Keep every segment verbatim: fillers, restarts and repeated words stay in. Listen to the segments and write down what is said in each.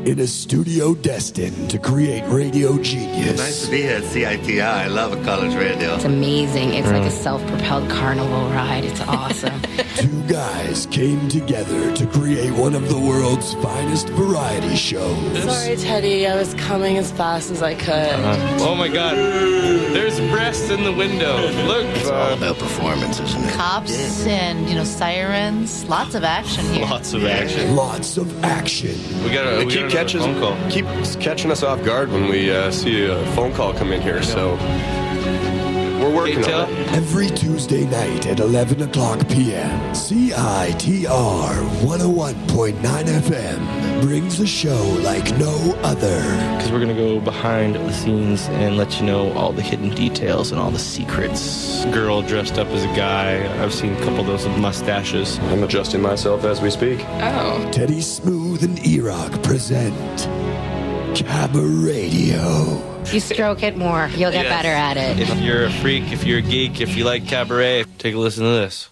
in a studio destined to create radio genius. Nice to be here at C I T R. I love a college radio. It's amazing. It's like a self-propelled carnival ride. It's awesome. Two guys came together to create one of the world's finest variety shows. Sorry, Teddy. I was coming as fast as I could. Uh-huh. Oh, my God. There's breasts in the window. Look. It's all about performance, isn't it? Cops Yeah. and, you know, sirens. Lots of action here. Lots of action. Lots of action. We got They a keep catching, phone call. keep catching us off guard when we uh, see a phone call come in here, so we're working Hey, on it. Every Tuesday night at eleven o'clock p.m., C I T R one oh one point nine F M brings a show like no other. Because we're going to go behind the scenes and let you know all the hidden details and all the secrets. Girl dressed up as a guy. I've seen a couple of those with mustaches. I'm adjusting myself as we speak. Oh. Teddy Smooth and E-Rock present Cabaret Radio. If you stroke it more, you'll get Yes. better at it. If you're a freak, if you're a geek, if you like cabaret, take a listen to this.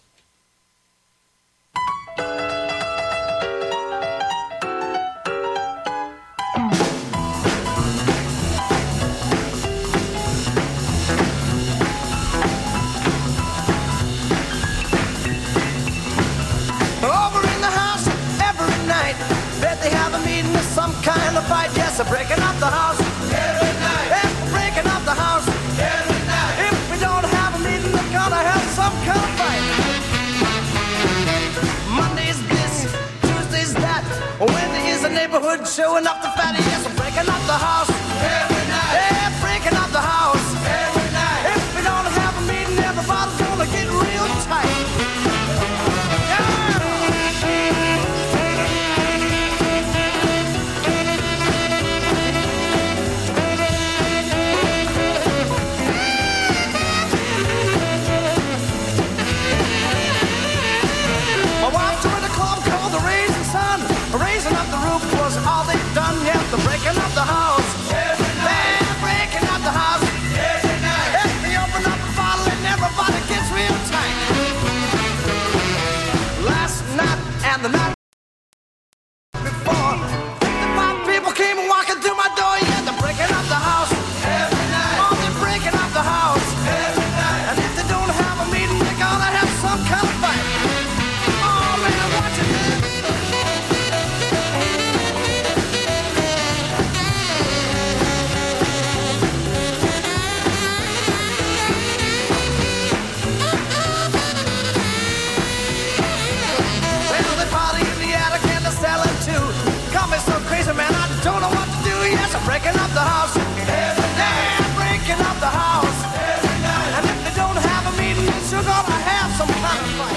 Over in the house every night. Bet they have a meeting of some kind of fight. Yes, they're breaking up the house every night. Yes, we're breaking up the house every night. If we don't have a meeting, they're gonna have some kind of fight. Monday's this, Tuesday's that. Wednesday is the neighborhood showing up the fatty. Yes, we're breaking up the house every night. Yeah, breaking up the house every night. If we don't have a meeting, everybody's gonna get real tight. My wife joined a club called the Raising Sun. Raising up the roof was all they'd done. Yes, they're breaking up the house. They're breaking up the house. If they open up a bottle and everybody gets real tight. Last night and the night before, fifty-five people came walking through my door. Yeah, they're breaking up the house. Oh, they're breaking up the house. And if they don't have a meeting, they're gonna have some kind of fight. Oh man, watch it. Well, they party in the attic and they're selling too. Got me so crazy, man, I don't know what to do. Yes, I'm breaking up the house. Yeah, I'm breaking up the house. And if they don't have a meeting, they're sure gonna have some kind of fight.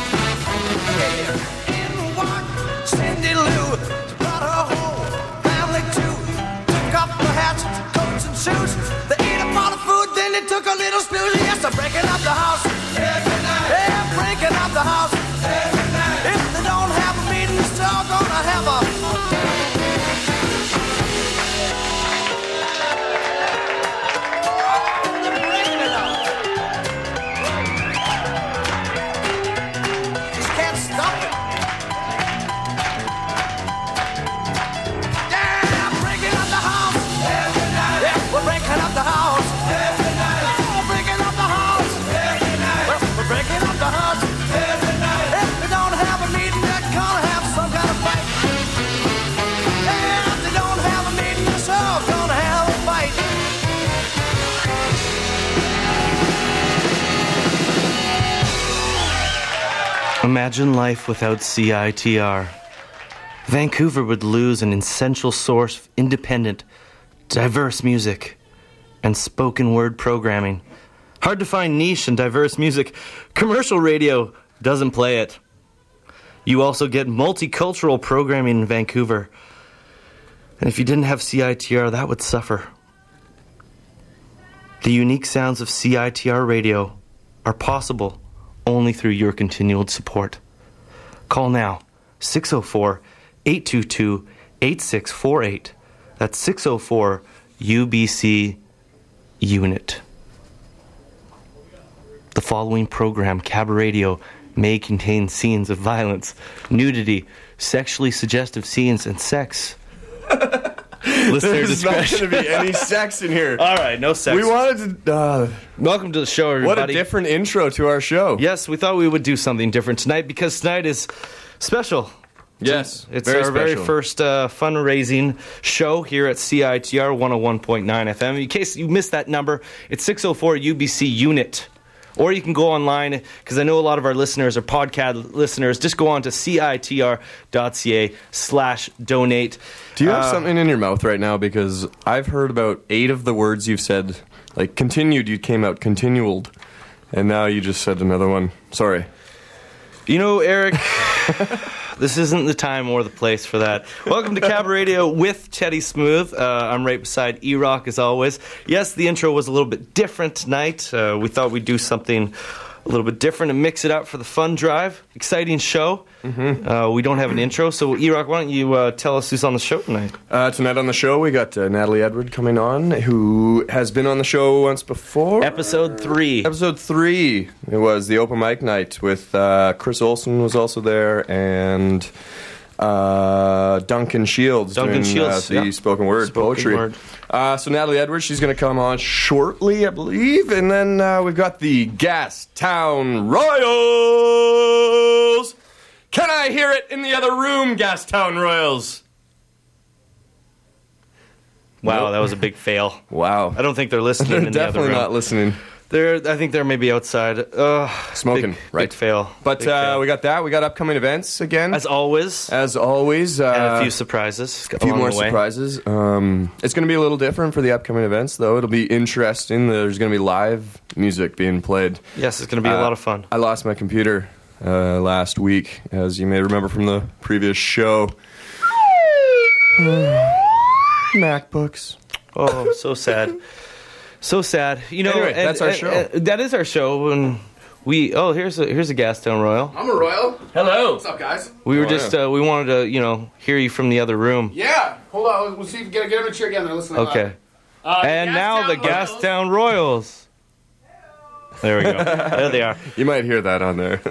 In walked Cindy Lou. She brought her whole family too. Took off her hats, coats, and shoes. They ate up all the food, then they took a little snooze. Yes, I'm breaking up the house. Yeah, I'm breaking up the house. If they don't have a meeting, they're still gonna have a. They're breaking it up. Just can't stop it. Yeah, I'm breaking up the house. Yeah, we're breaking up the house. Yeah, we're breaking up the house. Well, we're breaking up the house. If they don't have a meeting, they're gonna have some kind of fight. Yeah, if they don't have a meeting, they're sure gonna have a fight. Imagine life without C I T R. Vancouver would lose an essential source of independent, diverse music and spoken word programming. Hard to find niche and diverse music. Commercial radio doesn't play it. You also get multicultural programming in Vancouver. And if you didn't have C I T R, that would suffer. The unique sounds of C I T R radio are possible only through your continued support. Call now, six oh four, eight two two, eight six four eight. That's six oh four U B C UNIT. The following program, Cabaret Radio, may contain scenes of violence, nudity, sexually suggestive scenes, and sex. Listener There's discretion. not going to be any sex in here. All right, no sex. We wanted to... Uh, Welcome to the show, what everybody. a different intro to our show. Yes, we thought we would do something different tonight because tonight is special. Yes, It's very our very special. first uh, fundraising show here at C I T R one oh one point nine F M. In case you missed that number, it's six oh four U B C unit. Or you can go online, because I know a lot of our listeners are podcast listeners. Just go on to citr.ca slash donate. Do you have Uh, something in your mouth right now? Because I've heard about eight of the words you've said. Like, continued, you came out continued. And now you just said another one. Sorry. You know, Eric, this isn't the time or the place for that. Welcome to Cab Radio with Teddy Smooth. Uh, I'm right beside E-Rock as always. Yes, the intro was a little bit different tonight. Uh, we thought we'd do something a little bit different and mix it up for the fun drive. Exciting show. Mm-hmm. Uh, we don't have an intro, so E-Rock, why don't you uh, tell us who's on the show tonight? Uh, tonight on the show, we got uh, Natalie Edward coming on, who has been on the show once before. Episode three. Episode three. It was the open mic night with uh, Chris Olsen was also there, and uh, Duncan Shields Duncan doing Shields, uh, the yeah. spoken word Spoken poetry. word. Uh, so Natalie Edwards, she's going to come on shortly, I believe, and then uh, we've got the Gastown Royals. Can I hear it in the other room, Gastown Royals? Wow, Nope. that was a big fail. Wow. I don't think they're listening They're in the other definitely room. not listening. They're, I think they're maybe outside. Ugh, Smoking, big, right? Big fail. But Big uh, fail. we got that. We got upcoming events again. As always, As always. Uh, and a few surprises A few along more the way. surprises. Um, it's going to be a little different for the upcoming events, though. It'll be interesting. There's going to be live music being played. Yes, it's going to be a Uh, lot of fun. I lost my computer uh, last week, as you may remember from the previous show. MacBooks. Oh, so sad. So sad. You know, Anyway, and- that's our and- show. and that is our show. And we oh, here's a here's a Gastown Royal. I'm a Royal. Hello. What's up, guys? We were Oh, just yeah. uh, we wanted to you know hear you from the other room. Yeah. Hold on. We'll see if we get, get him a cheer again. They're listening. Okay. Uh, And now the Royals. Gastown Royals. There we go. There they are. You might hear that on there.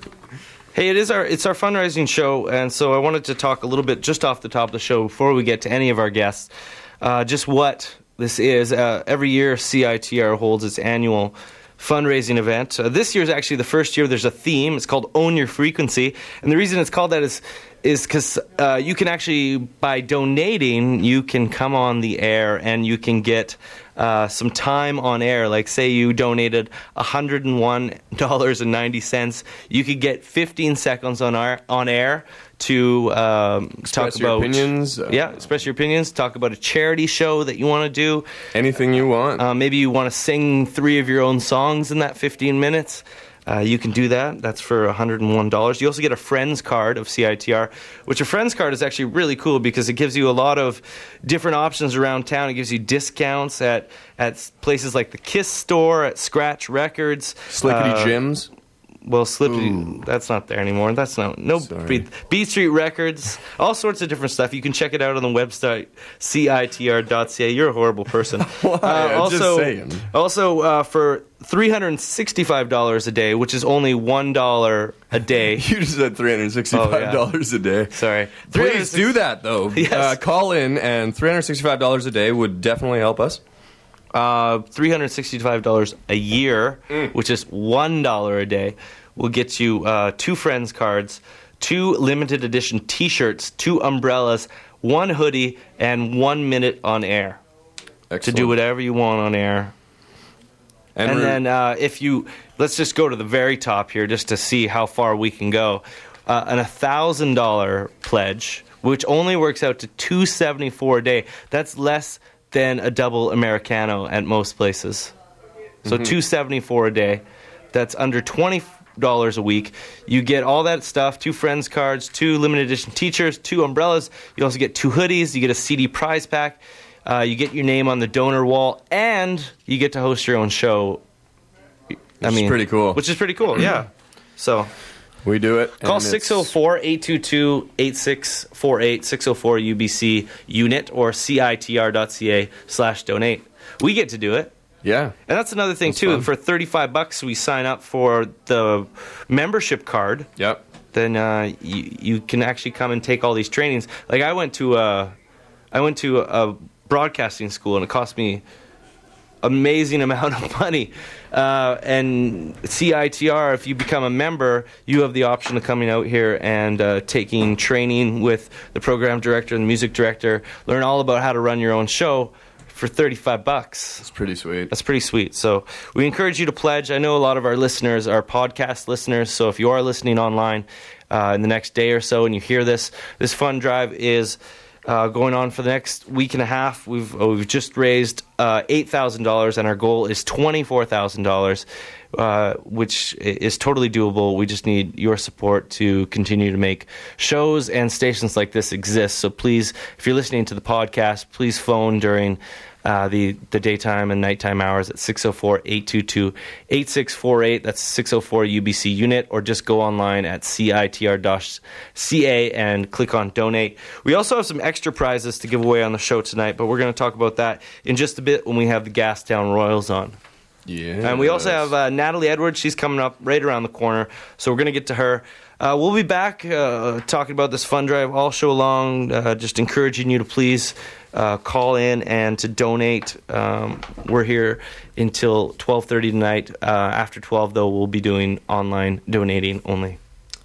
Hey, it is our it's our fundraising show, and so I wanted to talk a little bit just off the top of the show before we get to any of our guests, uh, just what this is. Uh, every year, C I T R holds its annual fundraising event. Uh, this year is actually the first year there's a theme. It's called Own Your Frequency, and the reason it's called that is is because uh, you can actually, by donating, you can come on the air and you can get uh, some time on air. Like, say you donated one hundred one dollars and ninety cents, you could get fifteen seconds on our on air to um, talk Express your about opinions. Uh, Yeah, express your opinions. Talk about a charity show that you want to do. Anything you want. Uh, maybe you want to sing three of your own songs in that fifteen minutes. Uh, you can do that. That's for one hundred one dollars. You also get a Friends card of C I T R, which a Friends card is actually really cool because it gives you a lot of different options around town. It gives you discounts at, at places like the Kiss store, at Scratch Records. Slickety uh, Jims. Well, Slippy, that's not there anymore. That's not no Sorry. B, B Street Records, all sorts of different stuff. You can check it out on the website C I T R dot C A. You're a horrible person. Why? I'm also, just saying. Also, uh, for three hundred sixty-five dollars a day, which is only one dollar a day. You just said three hundred sixty-five dollars Oh, a day. Sorry, Please do that, though. Yes. Uh, call in, and three hundred sixty-five dollars a day would definitely help us. Uh, three hundred sixty-five dollars a year, Mm. which is one dollar a day, will get you uh, two Friends cards, two limited edition T-shirts, two umbrellas, one hoodie, and one minute on air Excellent. to do whatever you want on air. And, And we're- then uh, if you, let's just go to the very top here just to see how far we can go. Uh, an one thousand dollars pledge, which only works out to two hundred seventy-four dollars a day. That's less than a double Americano at most places. So Mm-hmm. two hundred seventy-four dollars a day. That's under twenty dollars a week. You get all that stuff, two Friends cards, two limited edition T-shirts, two umbrellas. You also get two hoodies. You get a C D prize pack. Uh, you get your name on the donor wall, and you get to host your own show. I Which is mean, pretty cool. Which is pretty cool, yeah. So we do it. call and it's- six oh four, eight two two, eight six four eight, six oh four U B C unit, or citr.ca slash donate. We get to do it. Yeah. And that's another thing, That's too. fun. For thirty-five bucks, we sign up for the membership card. Yep. Then uh, you, you can actually come and take all these trainings. Like, I went to a, I went to a, a broadcasting school, and it cost me amazing amount of money. Uh, and C I T R, if you become a member, you have the option of coming out here and uh, taking training with the program director and the music director, learn all about how to run your own show for thirty-five bucks. That's pretty sweet. That's pretty sweet. So we encourage you to pledge. I know a lot of our listeners are podcast listeners, so if you are listening online uh, in the next day or so and you hear this, this fund drive is Uh, going on for the next week and a half. We've uh, we've just raised uh, eight thousand dollars, and our goal is twenty-four thousand dollars, uh, which is totally doable. We just need your support to continue to make shows and stations like this exist. So please, if you're listening to the podcast, please phone during uh, the, the daytime and nighttime hours at six oh four, eight two two, eight six four eight. That's six oh four U B C unit, or just go online at C I T R dot C A and click on donate. We also have some extra prizes to give away on the show tonight, but we're going to talk about that in just a bit when we have the Gastown Royals on. Yeah. And we also have uh, Natalie Edwards. She's coming up right around the corner, so we're going to get to her. Uh, we'll be back uh, talking about this fund drive all show long, uh, just encouraging you to please uh, call in and to donate. Um, we're here until twelve thirty tonight. Uh, after twelve, though, we'll be doing online donating only.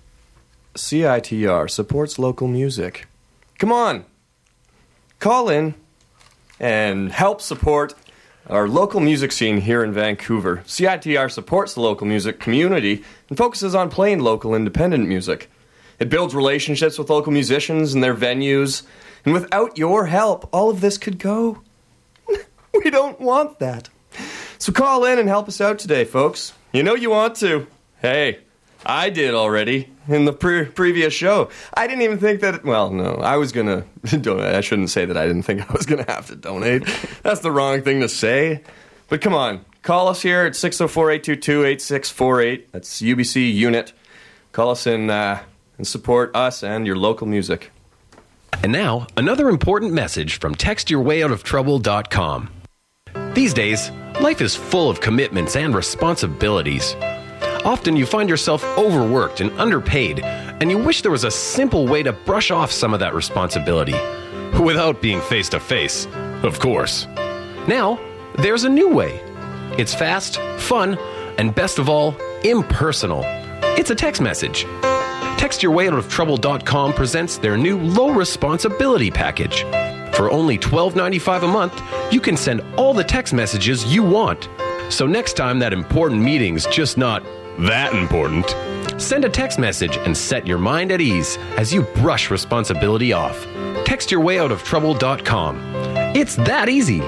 C I T R supports local music. Come on, call in and help support our local music scene here in Vancouver. C I T R supports the local music community and focuses on playing local independent music. It builds relationships with local musicians and their venues, and without your help, all of this could go. We don't want that. So call in and help us out today, folks. You know you want to. Hey, I did already in the pre- previous show. I didn't even think that, well, no, I was going to donate. I shouldn't say that I didn't think I was going to have to donate. That's the wrong thing to say. But come on, call us here at six oh four, eight two two, eight six four eight. That's U B C unit. Call us in uh, and support us and your local music. And now, another important message from text your way out of trouble dot com. These days, life is full of commitments and responsibilities. Often you find yourself overworked and underpaid, and you wish there was a simple way to brush off some of that responsibility. Without being face-to-face, of course. Now, there's a new way. It's fast, fun, and best of all, impersonal. It's a text message. text your way out of trouble dot com presents their new low responsibility package. For only twelve ninety-five a month, you can send all the text messages you want. So next time that important meeting's just not that important, send a text message and set your mind at ease as you brush responsibility off. text your way out of trouble dot com. It's that easy.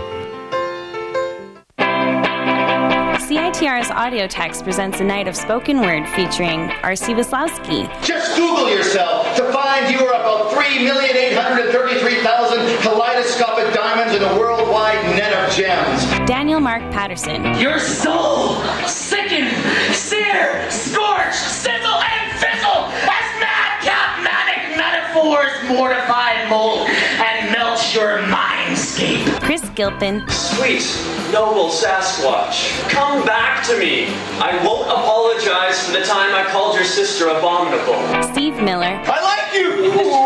C I T R's Audio Text presents a night of spoken word featuring R C Waslowski. Just Google yourself to find you are about three million eight hundred thirty-three thousand kaleidoscopic diamonds in a worldwide net of gems. Daniel Mark Patterson. Your soul, sicken, sear, scorch, sizzle, and fizzle as madcap manic metaphors mortify, mold, and melt your mindscape. Chris Gilpin. Sweet, noble Sasquatch, come back to me. I won't apologize for the time I called your sister abominable. Steve Miller. I like you!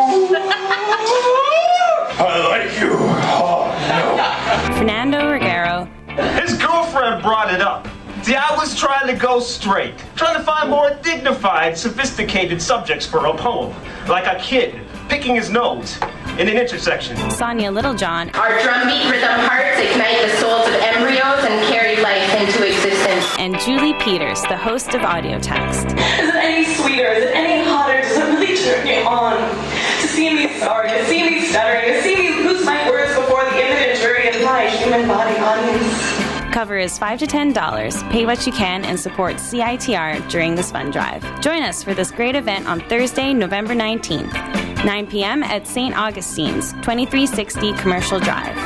I like you. Oh, no. Fernando Reguero. His girlfriend brought it up. See, I was trying to go straight, trying to find more dignified, sophisticated subjects for a poem, like a kid picking his nose in an intersection. Sonia Littlejohn. Our drumbeat rhythm hearts ignite the souls of embryos and carry life into existence. And Julie Peters, the host of Audio Text. Is it any sweeter? Is it any hotter? Does it really turn me on? To see me sorry, to see me stuttering, to see me lose my words before the imminent jury of my human body audience. Cover is five to ten dollars. Pay what you can and support C I T R during this fund drive. Join us for this great event on Thursday, November nineteenth, nine p.m. at Saint Augustine's, twenty-three sixty Commercial Drive.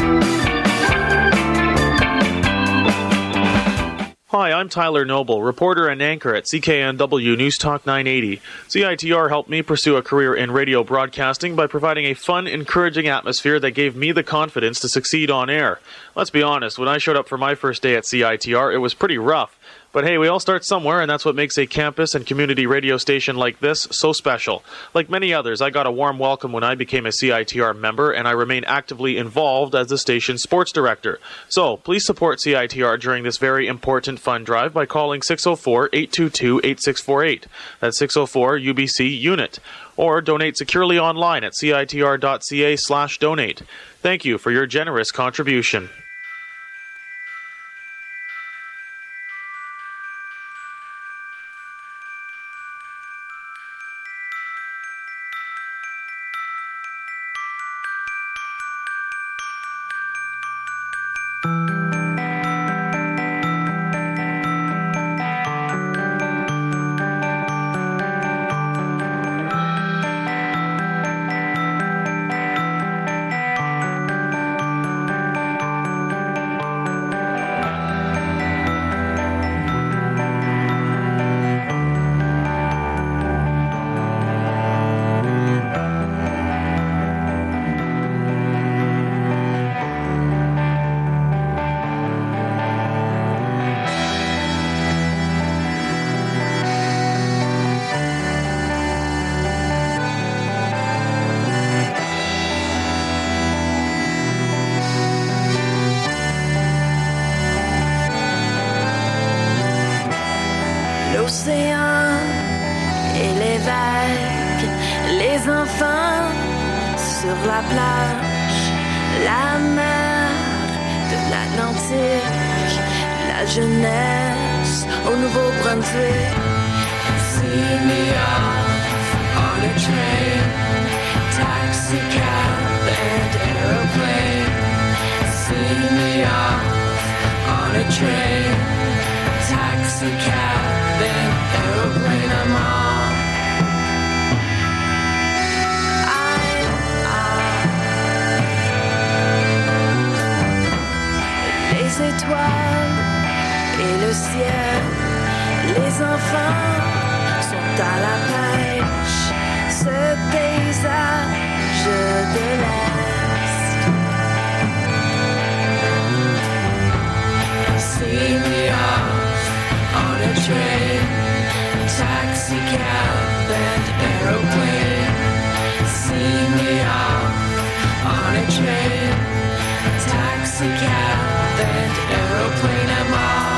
Hi, I'm Tyler Noble, reporter and anchor at C K N W News Talk nine eighty. C I T R helped me pursue a career in radio broadcasting by providing a fun, encouraging atmosphere that gave me the confidence to succeed on air. Let's be honest, when I showed up for my first day at C I T R, it was pretty rough. But hey, we all start somewhere, and that's what makes a campus and community radio station like this so special. Like many others, I got a warm welcome when I became a C I T R member, and I remain actively involved as the station's sports director. So please support C I T R during this very important fund drive by calling six oh four, eight two two, eight six four eight. That's six oh four U B C UNIT. Or donate securely online at citr.ca slash donate. Thank you for your generous contribution. L'océan et les vagues, les enfants sur la plage, la mer de l'Atlantique, la jeunesse au Nouveau-Brunswick. See me off on a train, taxi cab and aeroplane. See me off on a train, taxi cab and aeroplane. I'm on. Les étoiles et le ciel, les enfants sont à la pêche, ce paysage de l'Est. See me off on a train, taxi cab and aeroplane. See me off on a train, taxi cab and aeroplane. I'm on.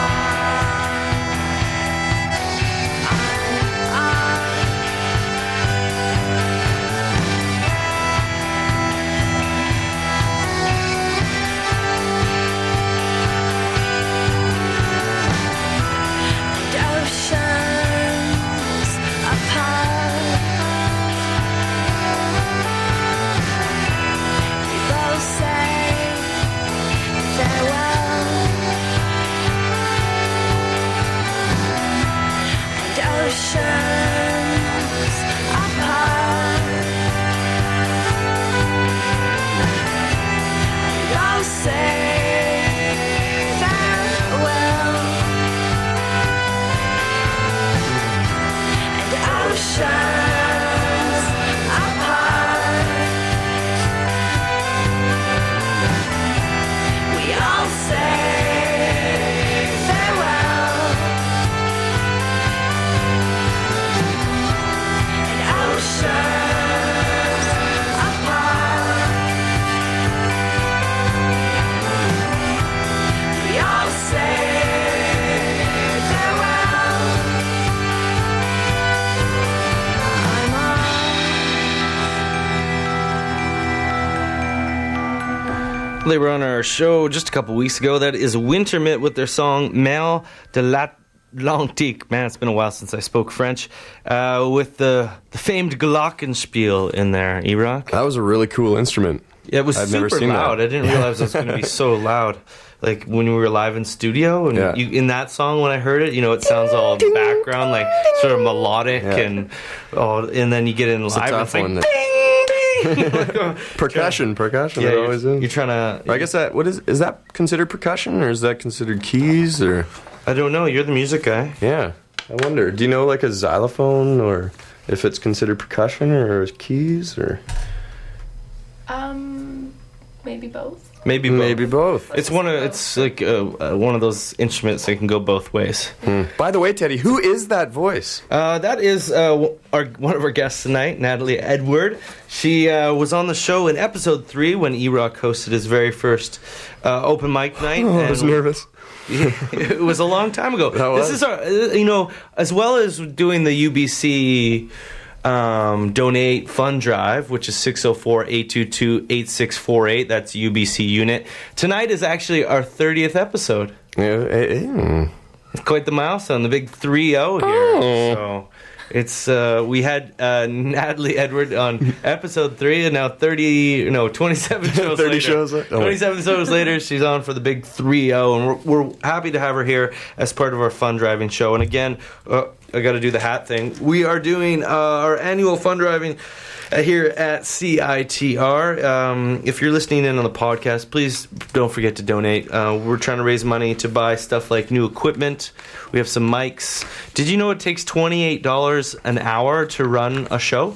They were on our show just a couple weeks ago. That is Wintermit with their song Mer de l'Atlantique. Man, it's been a while since I spoke French. Uh, with the, the famed glockenspiel in there, E-Rock. That was a really cool instrument. Yeah, it was I've super never seen loud. that. I didn't realize it was going to be so loud. Like when we were live in studio, and Yeah. you, in that song, when I heard it, you know, it sounds all background, like sort of melodic, Yeah. and oh, and then you get in It's a live, tough and one. it's like, percussion, percussion. Yeah, it you're- always is. you're trying to. I guess that what is is that considered percussion or is that considered keys or? I don't know. You're the music guy. Yeah, I wonder. Do you know like a xylophone or if it's considered percussion or keys or? Um, Maybe both. Maybe both. Maybe both. It's one of it's like uh, uh, one of those instruments that can go both ways. Hmm. By the way, Teddy, who is that voice? Uh, that is uh, our one of our guests tonight, Natalie Edward. She uh, was on the show in episode three when E-Rock hosted his very first uh, open mic night. Oh, I was nervous. It was a long time ago. That this was. is our, uh, you know, as well as doing the U B C um, Donate Fund Drive, which is six oh four, eight two two, eight six four eight. That's U B C unit. Tonight is actually our thirtieth episode. Yeah, eh, It's quite the milestone, the big three oh here. Oh. So it's uh, we had uh, Natalie Edward on episode three, and now thirty, no, twenty-seven shows thirty later. shows later. Oh. twenty-seven shows later, she's on for the big three oh, and we're, we're happy to have her here as part of our fund driving show. And again, uh, I got to do the hat thing. We are doing uh, our annual fund driving uh, here at C I T R. Um, if you're listening in on the podcast, please don't forget to donate. Uh, we're trying to raise money to buy stuff like new equipment. We have some mics. Did you know it takes twenty-eight dollars an hour to run a show?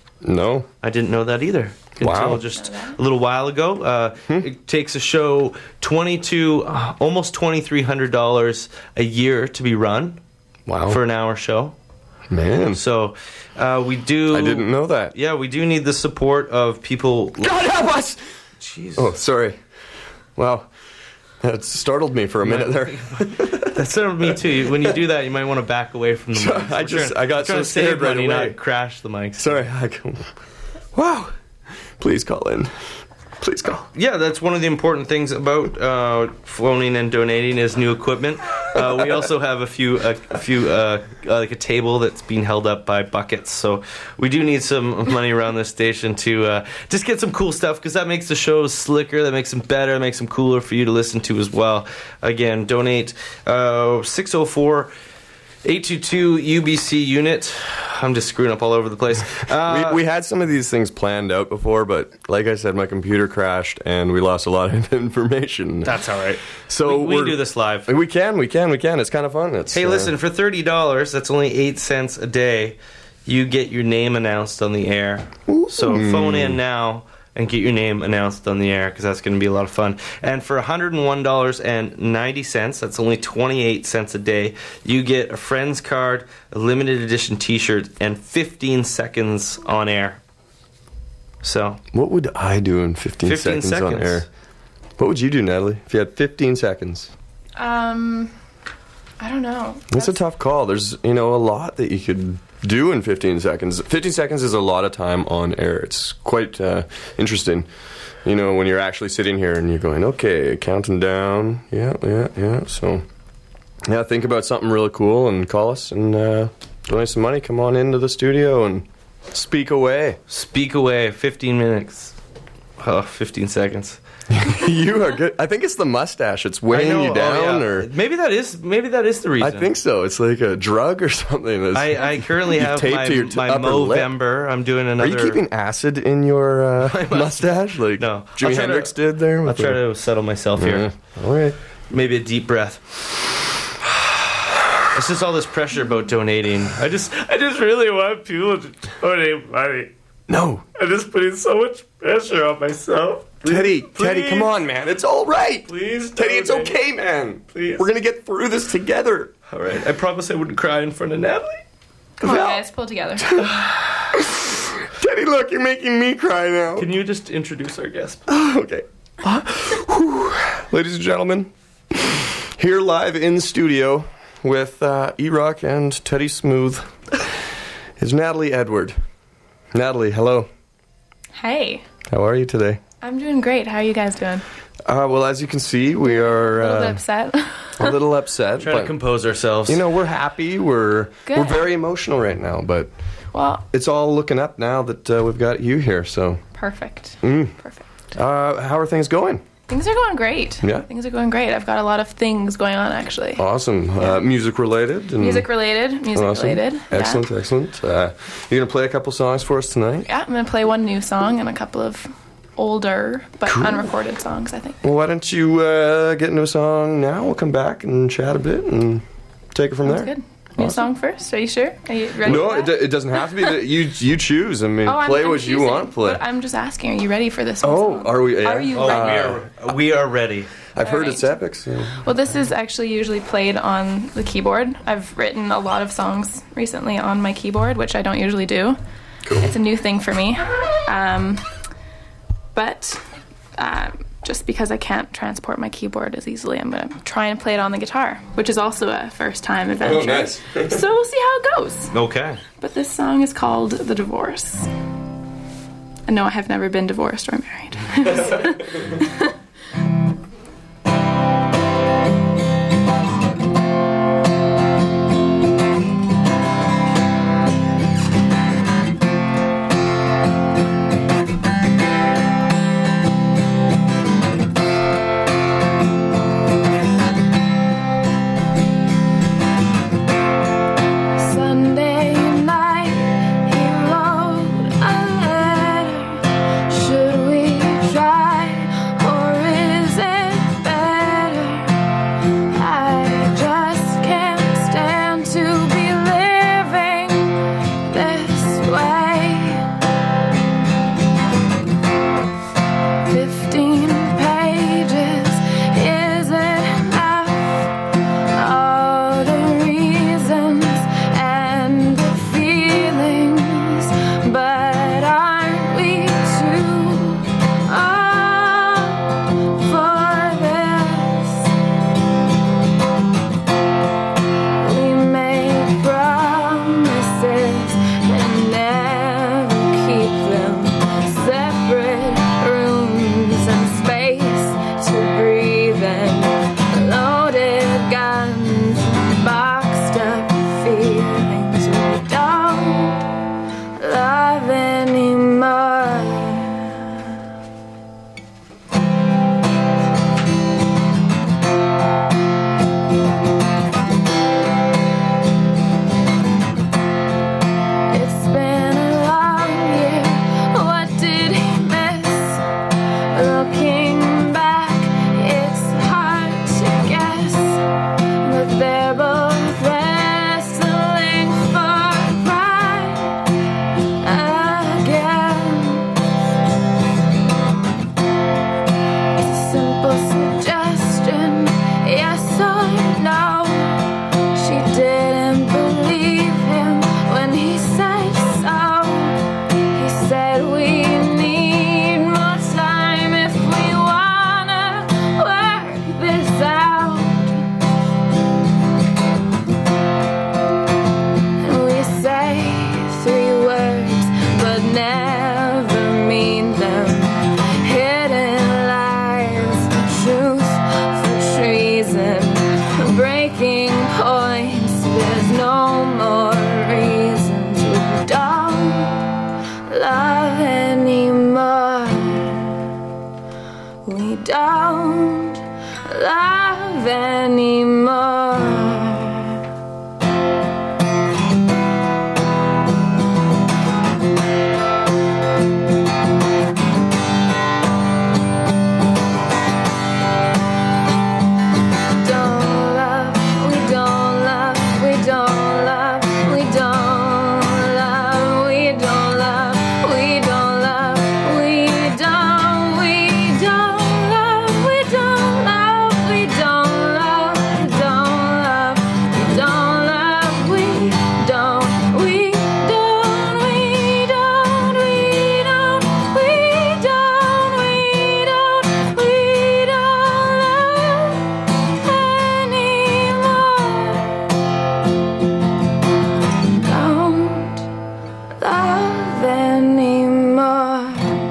No. I didn't know that either. Wow. Until just a little while ago. Uh, It takes a show twenty-two, uh, almost twenty-three hundred dollars a year to be run. Wow. For an hour show. Man. So uh, we do... I didn't know that. Yeah, we do need the support of people... God help us! Jeez. Oh, sorry. Wow. That startled me for a minute there. That startled me too. When you do that, you might want to back away from the mic. I We're just, trying- I got we're trying so to save scared right money, away. not crash the mics. Sorry. I go, wow. Please call in. Please call. Yeah, that's one of the important things about uh, phoning and donating is new equipment. Uh, we also have a few, a, a few, uh, uh, like a table that's being held up by buckets. So we do need some money around this station to uh, just get some cool stuff, because that makes the shows slicker, that makes them better, that makes them cooler for you to listen to as well. Again, donate uh, six oh four, eight two two, U B C unit. I'm just screwing up all over the place. Uh, we, we had some of these things planned out before, but like I said, my computer crashed and we lost a lot of information. That's all right. So we, we we're- do this live. We can, we can, we can. It's kind of fun. It's, Hey, uh, listen, for thirty dollars, that's only eight cents a day, you get your name announced on the air. So phone in now and get your name announced on the air, because that's going to be a lot of fun. And for one hundred one dollars and ninety cents, that's only twenty-eight cents a day, you get a friend's card, a limited edition t-shirt, and fifteen seconds on air. So, what would I do in fifteen, fifteen seconds, on seconds. air? What would you do, Natalie, if you had fifteen seconds? Um, I don't know. It's a tough call. There's, you know, a lot that you could do in fifteen seconds. fifteen seconds is a lot of time on air. It's quite uh, interesting, you know, when you're actually sitting here and you're going, okay, counting down. Yeah, yeah, yeah. So, yeah, think about something really cool and call us and uh, donate some money. Come on into the studio and speak away. Speak away, fifteen minutes. Oh, fifteen seconds. You are good. I think it's the mustache. It's weighing I know, you oh, down, yeah. or maybe that is maybe that is the reason. I think so. It's like a drug or something. That's I, I currently you have tape my, to your t- my upper lip. Movember. I'm doing Are another. you keeping acid in your uh, mustache, like No. Jimi I'll try Hendrix to- did there? I'll with try the- to settle myself here. Yeah. All right. Maybe a deep breath. It's just all this pressure about donating. I just, I just really want people to donate money. No. I'm just putting so much pressure on myself. Teddy, Teddy, come on, man. It's all right. Please, Teddy, it's donate. okay, man. Please. We're going to get through this together. All right. I promise I wouldn't cry in front of Natalie. Come on, guys, pull together. Teddy, look, you're making me cry now. Can you just introduce our guest? Okay. Whew. Ladies and gentlemen, here live in studio with uh, E-Rock and Teddy Smooth is Natalie Edward. Natalie, hello. Hey, How are you today? I'm doing great. How are you guys doing? Uh, well, as you can see, we are A little bit uh, upset. a little upset. Trying to but, compose ourselves. you know, we're happy. We're Good. we're very emotional right now, but Well, it's all looking up now that uh, we've got you here. So, perfect. mm. Perfect. uh, how are things going? Things are going great. Yeah. Things are going great. I've got a lot of things going on, actually. Awesome. Uh, music related. And Music related. Music awesome. related. Excellent, Yeah. excellent. Uh, you're gonna play a couple songs for us tonight. Yeah, I'm going to play one new song and a couple of older but Cool. unrecorded songs, I think. Well, why don't you uh, get into a song now? We'll come back and chat a bit and take it from Sounds there. good. New song first? Are you sure? Are you ready? No, for it, that? do- it doesn't have to be. That you you choose. I mean, Oh, I'm- play I'm what you choosing, want to play. but I'm just asking, are you ready for this? Oh, are we? Yeah. Are you Oh, ready? we are, we are ready. I've heard Alright. it's epic. So. Well, this is actually usually played on the keyboard. I've written a lot of songs recently on my keyboard, which I don't usually do. Cool. It's a new thing for me. Um, but uh, just because I can't transport my keyboard as easily, I'm going to try and play it on the guitar, which is also a first-time adventure. Oh, nice. So we'll see how it goes. Okay. But this song is called The Divorce. And no, I have never been divorced or married. Sunday night, he wrote a letter. Should we try, or is it better? I just can't stand to be living this way. Fifteen pages isn't enough. All the reasons and the feelings, but aren't we too old for this? We make promises and never keep them. Separate rooms and space to breathe in. Loaded guns, boxed up feelings we don't love anymore. It's been a long year. What did he miss? Looking back, it's hard to guess. But they're both wrestling for pride again. It's a simple suggestion, yes or no. She didn't believe him when he said so. He said we need more time if we wanna work this out. And we say three words but never mean them. Hidden lies, truth for treason, breaking points. There's no more reasons we don't love anymore. We don't love anymore. Don't love, we don't love, we don't love, we don't love, we don't love, we don't love, we don't, we don't love, we don't love, we don't love, we don't love, we don't love, we don't, we don't, we don't, we don't, we don't, we don't, we don't love anymore. Don't love anymore.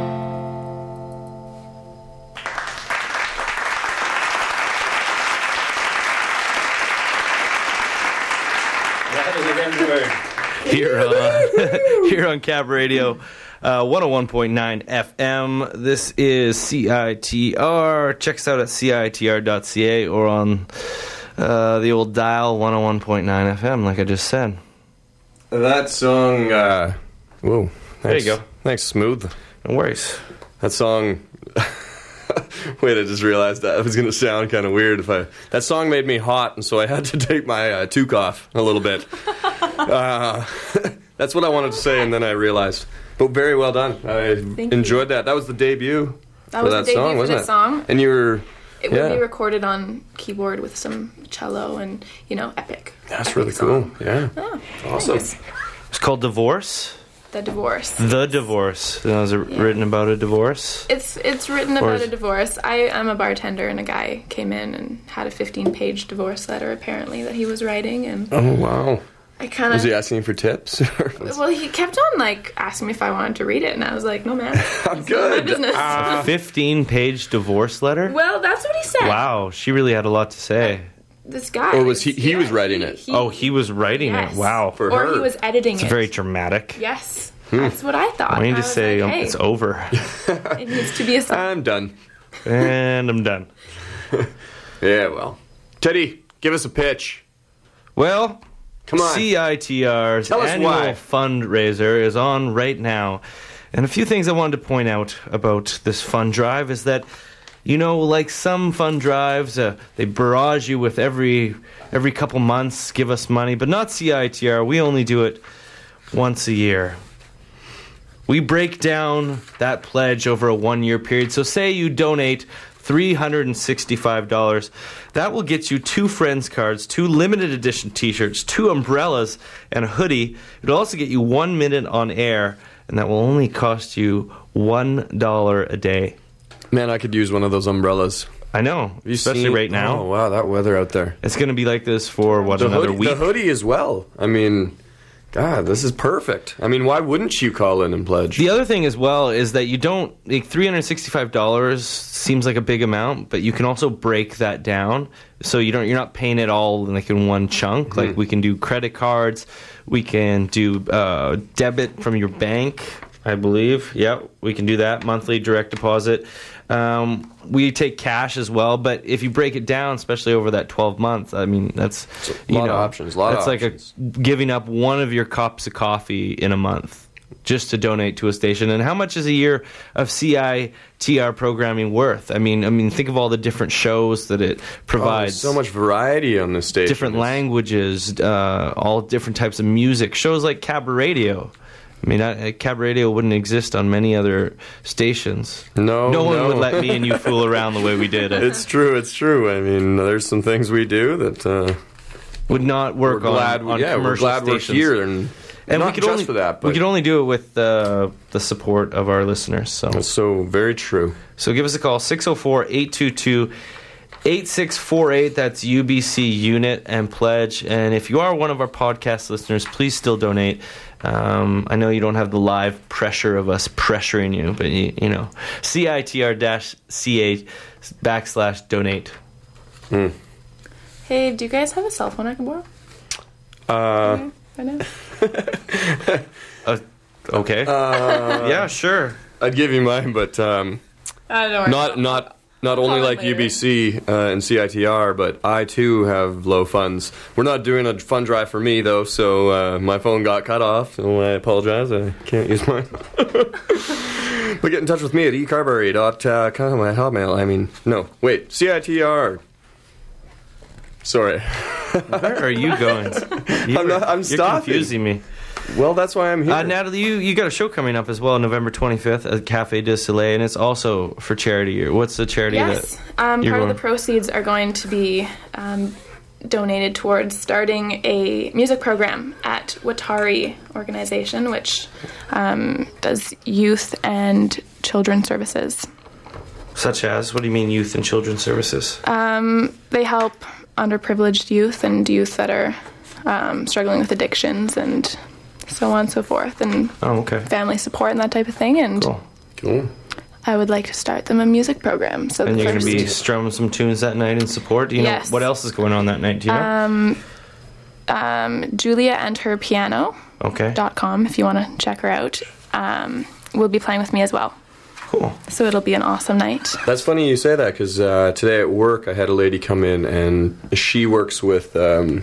Here on, here on Cab Radio, uh, one oh one point nine F M. This is C I T R. Check us out at C I T R dot C A or on uh, the old dial, one oh one point nine F M, like I just said. That song, uh, whoa. There you Thanks. go. Thanks, Smooth. No worries. That song, Wait, I just realized that it was going to sound kind of weird if I... That song made me hot, and so I had to take my uh, toque off a little bit. uh, that's what I wanted to say, and then I realized. But very well done. I Thank enjoyed you. that. That was the debut That for was that the debut song, for wasn't the it? song. And you were... It yeah. would be recorded on keyboard with some cello and, you know, epic. That's epic really song. cool. Yeah. Oh, awesome. thanks. It's called Divorce. The Divorce. The Divorce. Was it Yeah. written about a divorce? It's it's written Or about is- a divorce. I am a bartender, and a guy came in and had a fifteen-page divorce letter, apparently, that he was writing, and Oh, wow. I kind Was he of... asking for tips? Well, he kept on, like, asking me if I wanted to read it, and I was like, no, man. I'm good. My business. A fifteen-page divorce letter? Well, that's what he said. Wow, she really had a lot to say. This guy. Or was he... He was writing it. Oh, he was writing Yes. it. Wow. For Or her. he was editing It's it. very dramatic. Yes. Hmm. That's what I thought. Why don't you I just was say like, um, hey, it's over? it needs to be a song. I'm done. And I'm done. Yeah, well. Teddy, give us a pitch. Well, Come on. C I T R's Tell us annual why. fundraiser is on right now. And a few things I wanted to point out about this fund drive is that, you know, like some fund drives, uh, they barrage you with every every couple months, give us money, but not C I T R. We only do it once a year. We break down that pledge over a one-year period. So say you donate three hundred sixty-five dollars. That will get you two Friends cards, two limited edition t-shirts, two umbrellas, and a hoodie. It'll also get you one minute on air, and that will only cost you one dollar a day. Man, I could use one of those umbrellas. I know, you especially seen- right now. Oh, wow, that weather out there. It's going to be like this for, what, the another hoodie, week? The hoodie as well. I mean, God, this is perfect. I mean, why wouldn't you call in and pledge? The other thing as well is that you don't, like, three hundred sixty-five dollars seems like a big amount, but you can also break that down. So you don't, you're not paying it all like in one chunk. Mm-hmm. Like, we can do credit cards, we can do uh, debit from your bank, I believe. Yep, we can do that, monthly direct deposit. Um, we take cash as well, but if you break it down, especially over that twelve months, I mean, that's a you lot know, of options, a lot of that's like a, giving up one of your cups of coffee in a month just to donate to a station. And how much is a year of C I T R programming worth? I mean, I mean, think of all the different shows that it provides. Oh, there's so much variety on this station. Different languages, uh, all different types of music. Shows like Cabaret Radio. I mean, I, Cabaret Radio wouldn't exist on many other stations. No, no one no. would let me and you fool around the way we did it. It's true, it's true. I mean, there's some things we do that uh, would not work we're glad, on, on yeah, commercial we're glad stations. we're here, and, And not we could just only, for that. But we could only do it with uh, the support of our listeners. So, that's so very true. So give us a call, six oh four, eight two two, eight six four eight. That's U B C Unit and Pledge. And if you are one of our podcast listeners, please still donate. Um, I know you don't have the live pressure of us pressuring you, but you, you know, C I T R dash C A backslash donate. Mm. Hey, do you guys have a cell phone I can borrow? Uh, I know. uh, okay. Uh, yeah, sure. I'd give you mine, but um, I don't worry. not not not only call it like later. U B C uh, and C I T R, but I too have low funds. We're not doing a fund drive for me though, so uh, my phone got cut off. So I apologize. I can't use mine. But get in touch with me at ecarberry dot com at hotmail. I mean, no, wait, C I T R. Sorry. Where are you going? You I'm not. I'm you're stopping. confusing me. Well, that's why I'm here. Uh, Natalie, you, you got a show coming up as well, November twenty-fifth at Café du Soleil, and it's also for charity. What's the charity Yes. that Um, you're part going? of the proceeds are going to be um, donated towards starting a music program at Watari organization, which um, does youth and children's services. Such as? What do you mean youth and children's services? Um, they help underprivileged youth and youth that are um, struggling with addictions and so on and so forth, and Oh, okay. family support and that type of thing. And Cool. Cool. I would like to start them a music program. So And the you're going first, to be strumming some tunes that night in support? Do you Yes. know what else is going on that night? Do you know? um, um, Julia and her piano. okay. dot com if you want to check her out. Um, will be playing with me as well. Cool. So it'll be an awesome night. That's funny you say that because uh, today at work I had a lady come in and she works with um,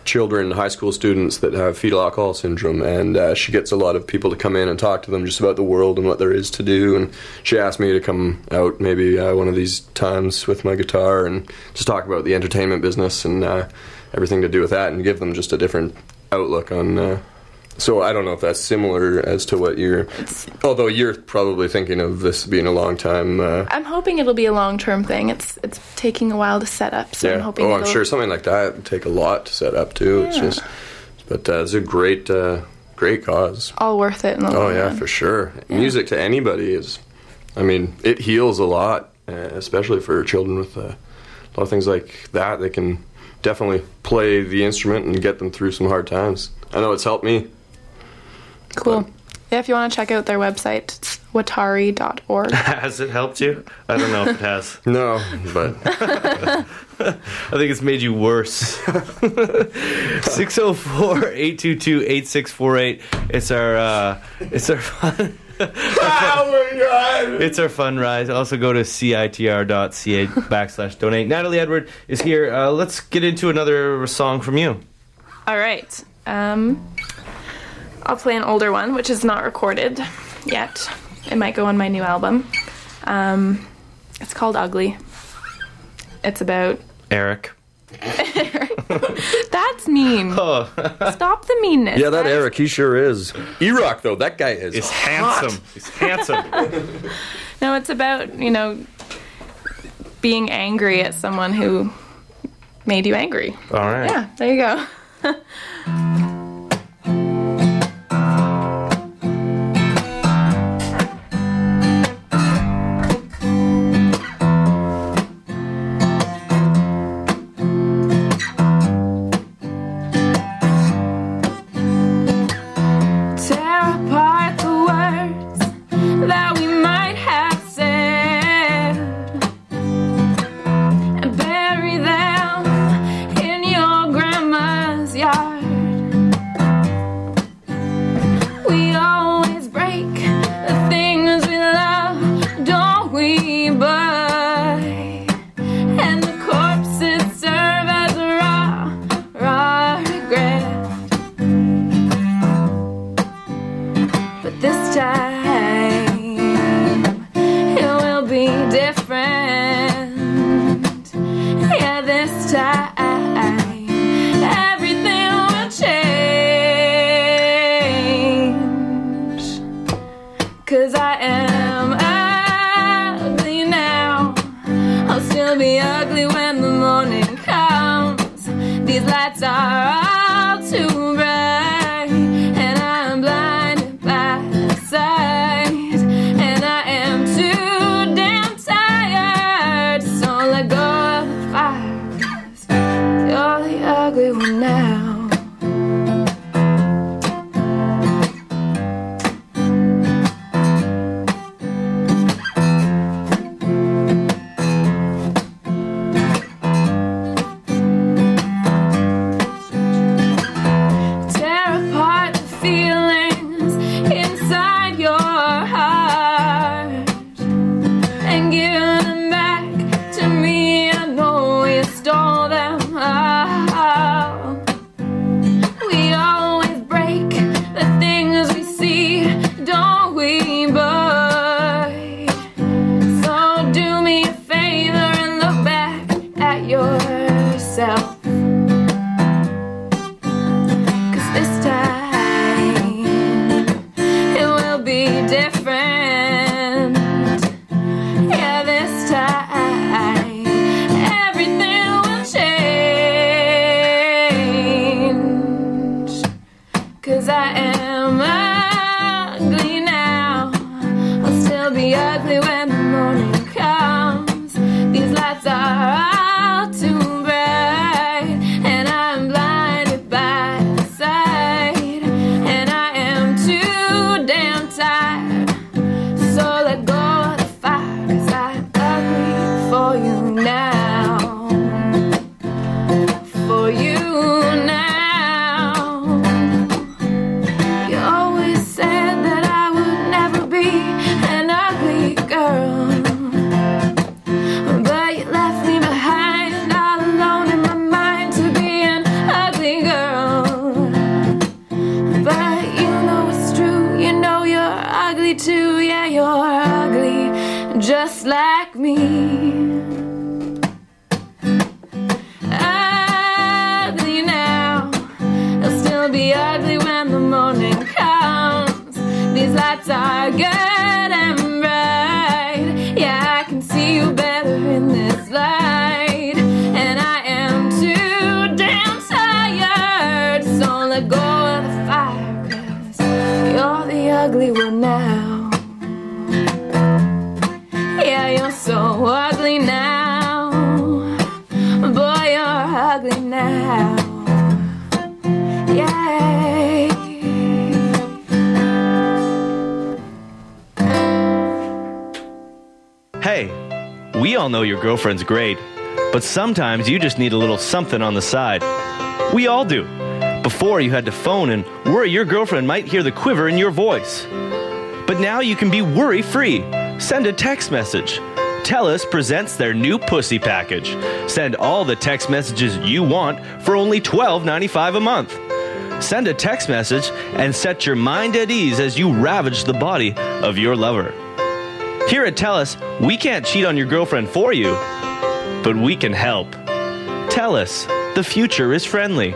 children, high school students that have fetal alcohol syndrome, and uh, she gets a lot of people to come in and talk to them just about the world and what there is to do. And she asked me to come out maybe uh, one of these times with my guitar and just talk about the entertainment business and uh, everything to do with that, and give them just a different outlook on. Uh, so I don't know if that's similar as to what you're. Although you're probably thinking of this being a long time. Uh, I'm hoping it'll be a long-term thing. It's it's taking a while to set up, so yeah. I'm hoping. Oh, I'm it'll... sure something like that would take a lot to set up too. Yeah. It's just, but uh, it's a great, uh, great cause. All worth it in the long Oh yeah, run. for sure. Yeah. Music to anybody is, I mean, it heals a lot, uh, especially for children with uh, a lot of things like that. They can definitely play the instrument and get them through some hard times. I know it's helped me. Cool. Yeah, if you want to check out their website, it's watari dot org. Has it helped you? I don't know if it has. No, but I think it's made you worse. six oh four, eight two two, eight six four eight. It's our uh, it's our fun. Oh my God! It's our fun ride. Also go to citr dot c a backslash donate. Natalie Edward is here. Uh, let's get into another song from you. All right. Um, I'll play an older one, which is not recorded yet. It might go on my new album. Um, it's called Ugly. It's about... Eric. That's mean. Oh. Stop the meanness. yeah, that Eric, he sure is. E-Rock, though, that guy is He's hot. handsome. He's handsome. No, it's about, you know, being angry at someone who made you angry. All right. Yeah, there you go. like me. Ugly now, it'll still be ugly when the morning comes. These lights are good and bright. Yeah, I can see you better in this light. And I am too damn tired, so let go of the fire, 'cause you're the ugly one now. Yeah, you're so ugly now. Boy, you're ugly now. Yay. Hey, we all know your girlfriend's great, but sometimes you just need a little something on the side. We all do. Before, you had to phone and worry your girlfriend might hear the quiver in your voice. But now you can be worry-free. Send a text message. TELUS presents their new Pussy package. Send all the text messages you want for only twelve ninety-five a month. Send a text message and set your mind at ease as you ravage the body of your lover. Here at TELUS, we can't cheat on your girlfriend for you, but we can help. TELUS, the future is friendly.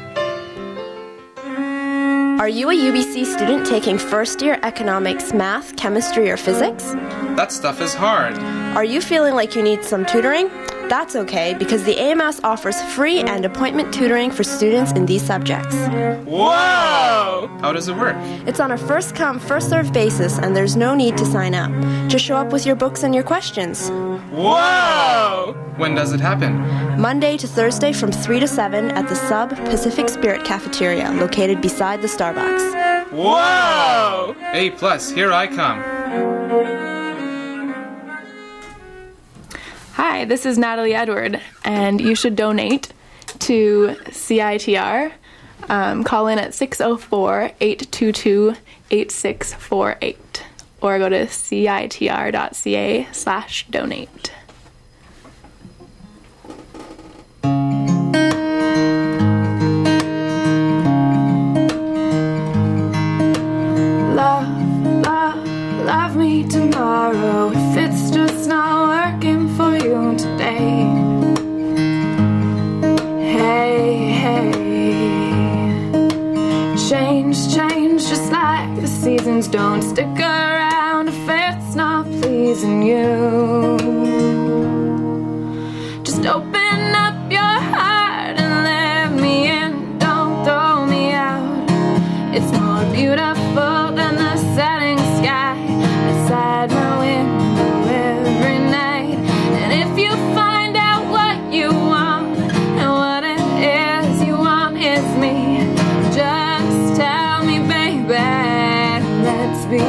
Are you a U B C student taking first year economics, math, chemistry, or physics? That stuff is hard. Are you feeling like you need some tutoring? That's okay, because the A M S offers free and appointment tutoring for students in these subjects. Whoa! How does it work? It's on a first come, first served basis, and there's no need to sign up. Just show up with your books and your questions. Whoa! When does it happen? Monday to Thursday from three to seven at the Sub Pacific Spirit Cafeteria, located beside the Starbucks. Whoa! A plus, here I come. Hi, this is Natalie Edward, and you should donate to C I T R. Um, call in at six oh four, eight two two, eight six four eight or go to citr.ca slash donate. Love, love, love me tomorrow if it's just not working for you today. Hey, hey. Change, change, just like the seasons don't stick around if it's not pleasing you. Just open up your heart and let me in, don't throw me out. It's more beautiful than the setting sky outside my window every night. And if you find out what you want and what it is you want is me, just tell me, baby, let's be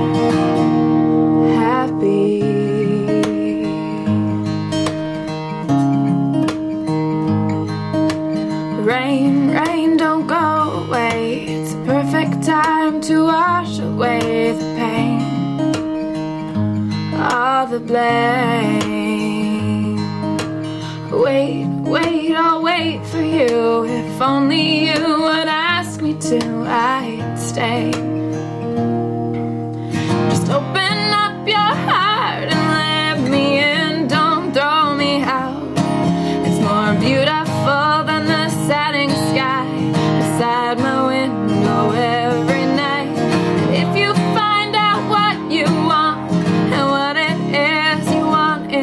happy. Rain, rain, don't go away. It's a perfect time to wash away the pain, all the blame. Wait, wait, I'll wait for you. If only you would ask me to, I'd stay. Just open up your heart and let me in, don't throw me out. It's more beautiful than the setting sky beside my window every night. And if you find out what you want and what it is you want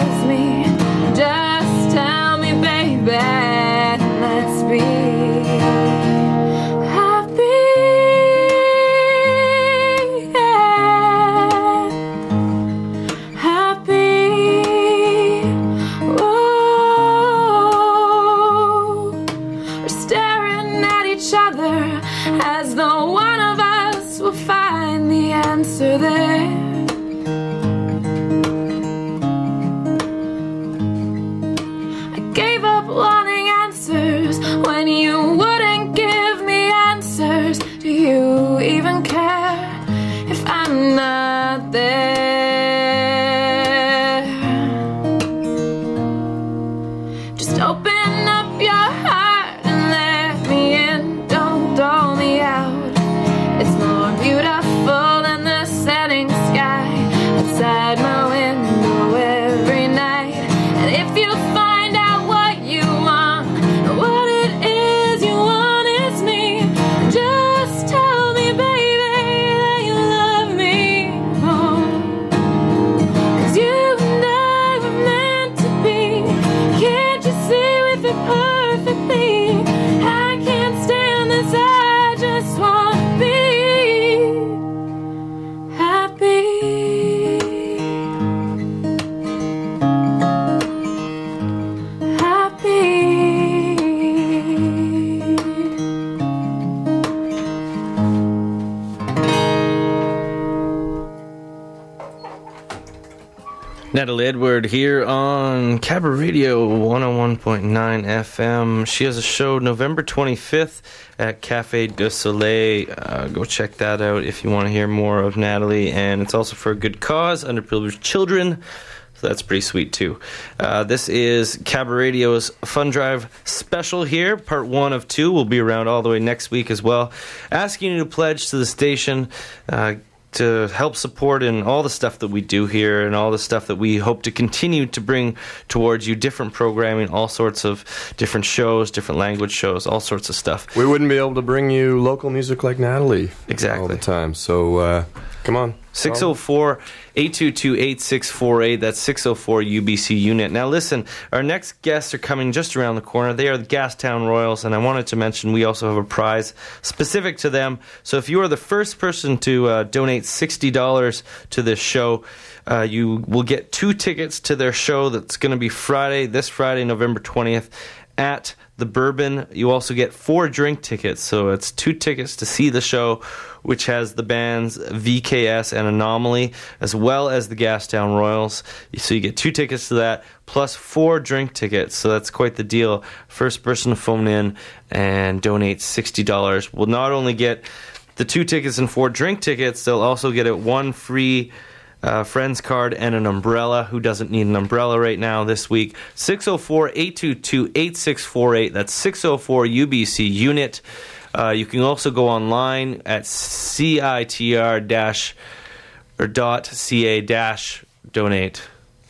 Natalie Edward here on Cabaret Radio one oh one point nine F M. She has a show November twenty-fifth at Café du Soleil. Uh, go check that out if you want to hear more of Natalie. And it's also for a good cause, underprivileged children. So that's pretty sweet, too. Uh, this is Cabaret Radio's Fun Drive special here. Part one of two will be around all the way next week as well. Asking you to pledge to the station, uh, to help support in all the stuff that we do here and all the stuff that we hope to continue to bring towards you, different programming, all sorts of different shows, different language shows, all sorts of stuff. We wouldn't be able to bring you local music like Natalie exactly all the time. So, uh, come on. six oh four, eight two two, eight six four eight. That's six oh four U B C unit. Now listen, our next guests are coming just around the corner. They are the Gastown Royals, and I wanted to mention we also have a prize specific to them. So if you are the first person to uh, donate sixty dollars to this show, uh, you will get two tickets to their show that's going to be Friday, this Friday, November twentieth, at the Bourbon. You also get four drink tickets, so it's two tickets to see the show, which has the bands V K S and Anomaly, as well as the Gastown Royals. So you get two tickets to that, plus four drink tickets, so that's quite the deal. First person to phone in and donate sixty dollars will not only get the two tickets and four drink tickets, they'll also get it one free Uh, friends card and an umbrella. Who doesn't need an umbrella right now this week? six oh four, eight two two, eight six four eight. That's six oh four U B C unit. Uh, you can also go online at citr dash or dot ca dash donate.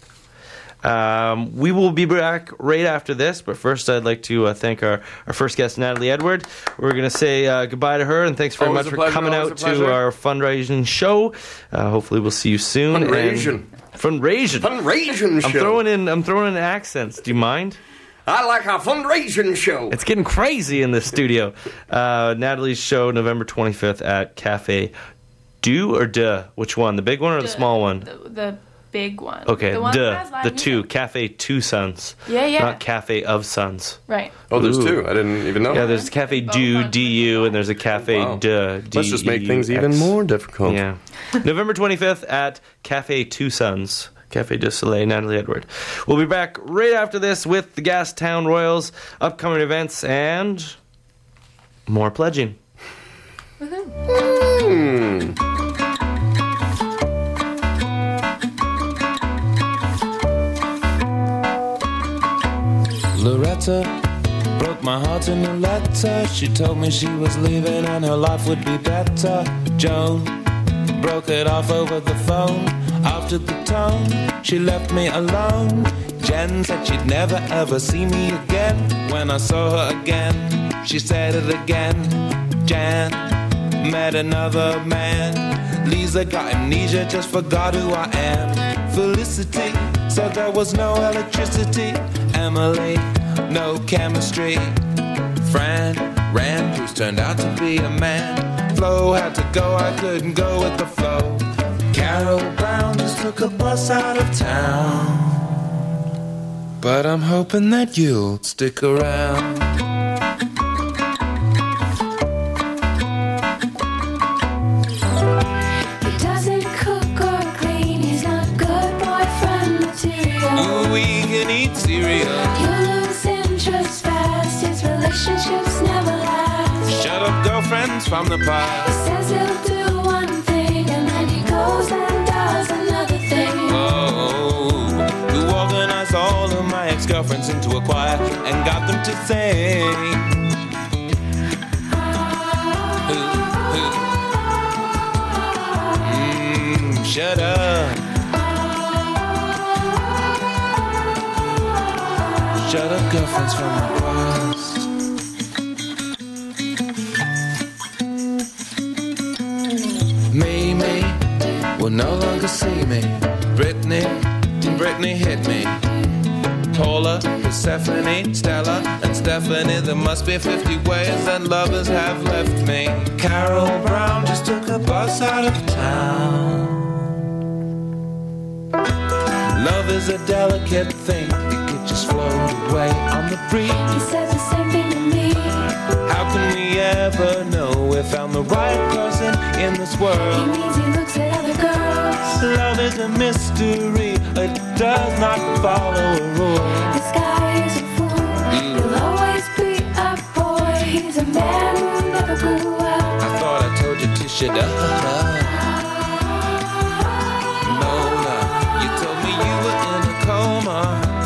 Um, we will be back right after this, but first I'd like to uh, thank our, our first guest, Natalie Edward. We're going to say uh, goodbye to her, and thanks very Always much a for pleasure, coming always out a pleasure. to our fundraising show. Uh, hopefully we'll see you soon. Fundraising. And- Fundraising. Fundraising I'm show. throwing in I'm throwing in accents. Do you mind? I like a fundraising show. It's getting crazy in this studio. Uh, Natalie's show November twenty-fifth at Cafe Du or Duh? Which one? The big one or the small one? The, the big one. Okay, the one Duh. that has live The music. two. Cafe Two Sons. Yeah, yeah. Not Cafe of Sons. Right. Oh, there's Ooh. two. I didn't even know. Yeah, there's Cafe Du, D U, and there's a Cafe Wow. Duh, Let's just make things even D U X. more difficult. Yeah. November twenty-fifth at Cafe Two Sons. Cafe du Soleil, Natalie Edward. We'll be back right after this with the Gastown Royals, upcoming events, and more pledging. Mm. Loretta broke my heart in a letter. She told me she was leaving and her life would be better. Joan broke it off over the phone. After the tone, she left me alone. Jen said she'd never ever see me again. When I saw her again, she said it again. Jan met another man. Lisa got amnesia, just forgot who I am. Felicity said there was no electricity. Emily, no chemistry. Fran ran, who's turned out to be a man. Flo had to go, I couldn't go with the flow. Carol Brown just took a bus out of town. But I'm hoping that you'll stick around. He doesn't cook or clean, he's not good boyfriend material. Ooh, we can eat cereal. You lose interest fast, his relationships never last. Shut up, girlfriends from the He past. says he'll do one thing and then he goes and does another thing. Oh, who organized all of my ex-girlfriends into a choir and got them to sing. Who, who? Mm, shut up. Shut up, girlfriends from my past. Mimi will no longer see me. Brittany, Brittany hit me. Paula, Persephone, Stella, and Stephanie. There must be fifty ways that lovers have left me. Carol Brown just took a bus out of town. Love is a delicate thing. It could just float away on the breeze. He said the same thing to me. How can we ever know we found the right person in this world? He means he looks at other girls. Love is a mystery, a does not follow a rule. This guy is a fool. He'll always be a boy. He's a man who never grew up. I thought I told you to shut up. No, no, you told me you were in a coma.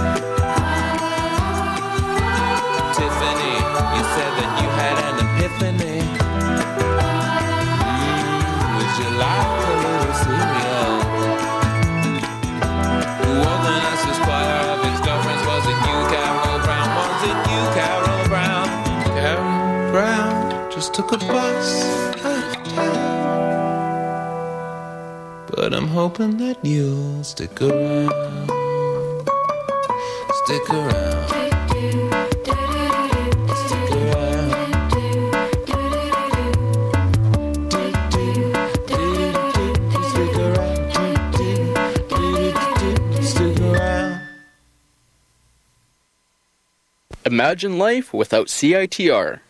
Tiffany, you said that you had an epiphany. Mm, would you like a little cereal? Who organized this choir of ex-girlfriends? Was it you, Carol Brown? Was it you, Carol Brown? Carol Brown just took a bus out of town. But I'm hoping that you'll stick around. Stick around. Stick around. Stick around. Stick around. Imagine life without C I T R.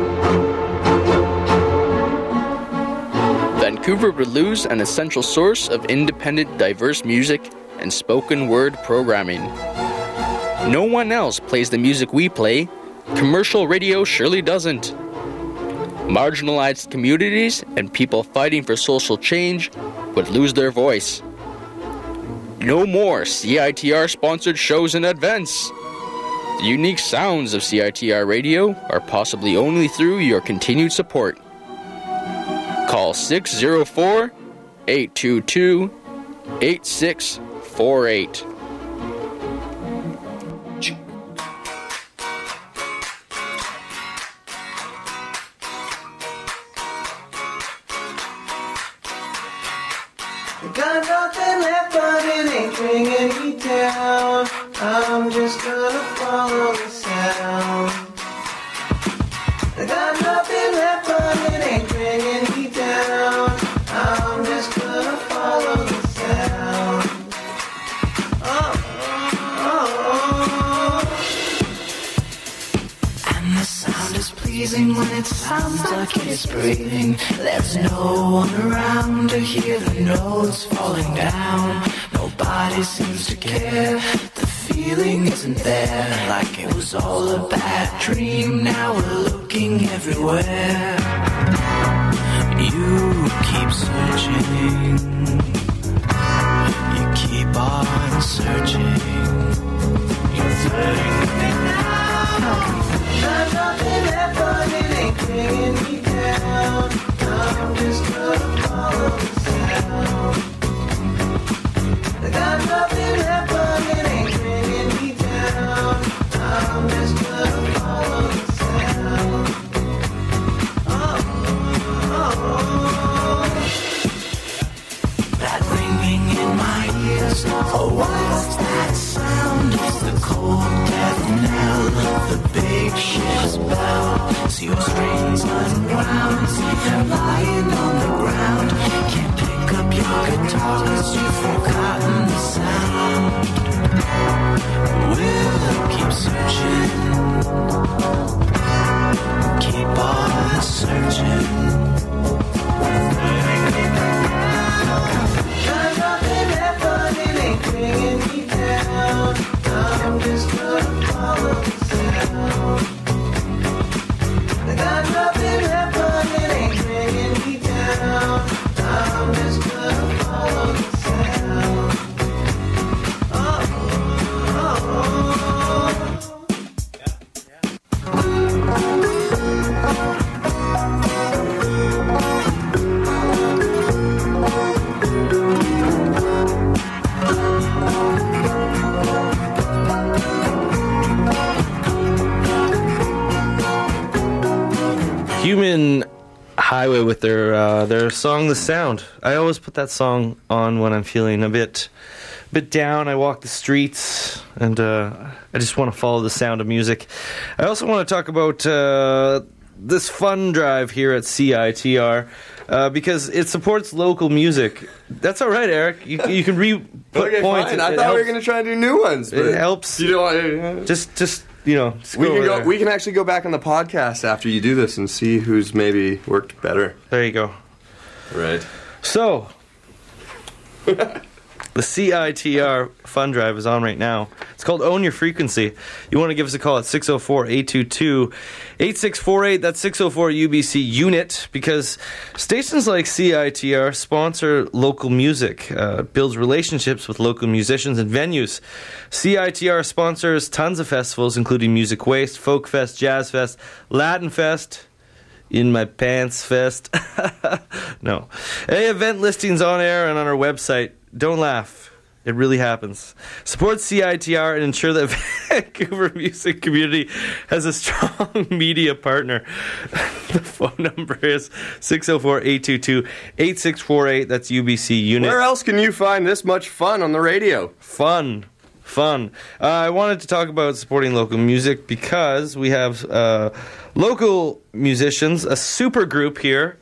Vancouver would lose an essential source of independent, diverse music and spoken word programming. No one else plays the music we play. Commercial radio surely doesn't. Marginalized communities and people fighting for social change would lose their voice. No more C I T R-sponsored shows and events. The unique sounds of C I T R radio are possibly only through your continued support. Call six zero four, eight two two, eight six four eight. Got nothing left but it ain't bringing me down. I'm just gonna follow the sound. I got nothing left but it ain't bringing me down. I'm just gonna follow the sound. Oh, oh, oh. And the sound is pleasing when it sounds like it's breathing. There's no one around to hear the notes falling down. Nobody seems to care. The feeling isn't there. Like it was all a bad dream. Now we're looking everywhere. You keep searching. You keep on searching. You're flirting with me now. Got nothing left but it ain't bringing me down. I'm just gonna follow the sound. I got nothing left but it ain't bringing me down. I'm just gonna follow the sound. Oh, oh, oh. That ringing in my ears. Oh, what's that sound? It's the cold death knell of the big ship's bell. See your strings unwound. See them lying on the ground. Can't pick up your guitar 'cause you've forgotten the sound. We'll keep searching. Keep on searching. Got nothing left but it ain't bringing me down. I'm just gonna follow the sound. I got nothing left but it ain't bringing me down. I'm just gonna follow the sound. Oh, oh, Human Highway with their uh, their song "The Sound." I always put that song on when I'm feeling a bit bit down. I walk the streets and uh, I just want to follow the sound of music. I also want to talk about uh, this fun drive here at C I T R uh, because it supports local music. That's all right, Eric. You, you can re put okay, points. Fine. It, I it thought helps. we were going to try and do new ones. But it helps. You don't want just just. You know, we go can go. there. We can actually go back on the podcast after you do this and see who's maybe worked better. There you go. Right. So, The C I T R Fun Drive is on right now. It's called Own Your Frequency. You want to give us a call at six oh four, eight two two, eight six four eight. That's six oh four U B C UNIT, because stations like C I T R sponsor local music, uh, builds relationships with local musicians and venues. C I T R sponsors tons of festivals, including Music Waste, Folk Fest, Jazz Fest, Latin Fest, In My Pants Fest. No. Any event listings on air and on our website. Don't laugh. It really happens. Support C I T R and ensure that Vancouver music community has a strong media partner. The phone number is six oh four, eight two two, eight six four eight. That's U B C UNIT. Where else can you find this much fun on the radio? Fun. Fun. Uh, I wanted to talk about supporting local music because we have uh, local musicians, a super group here,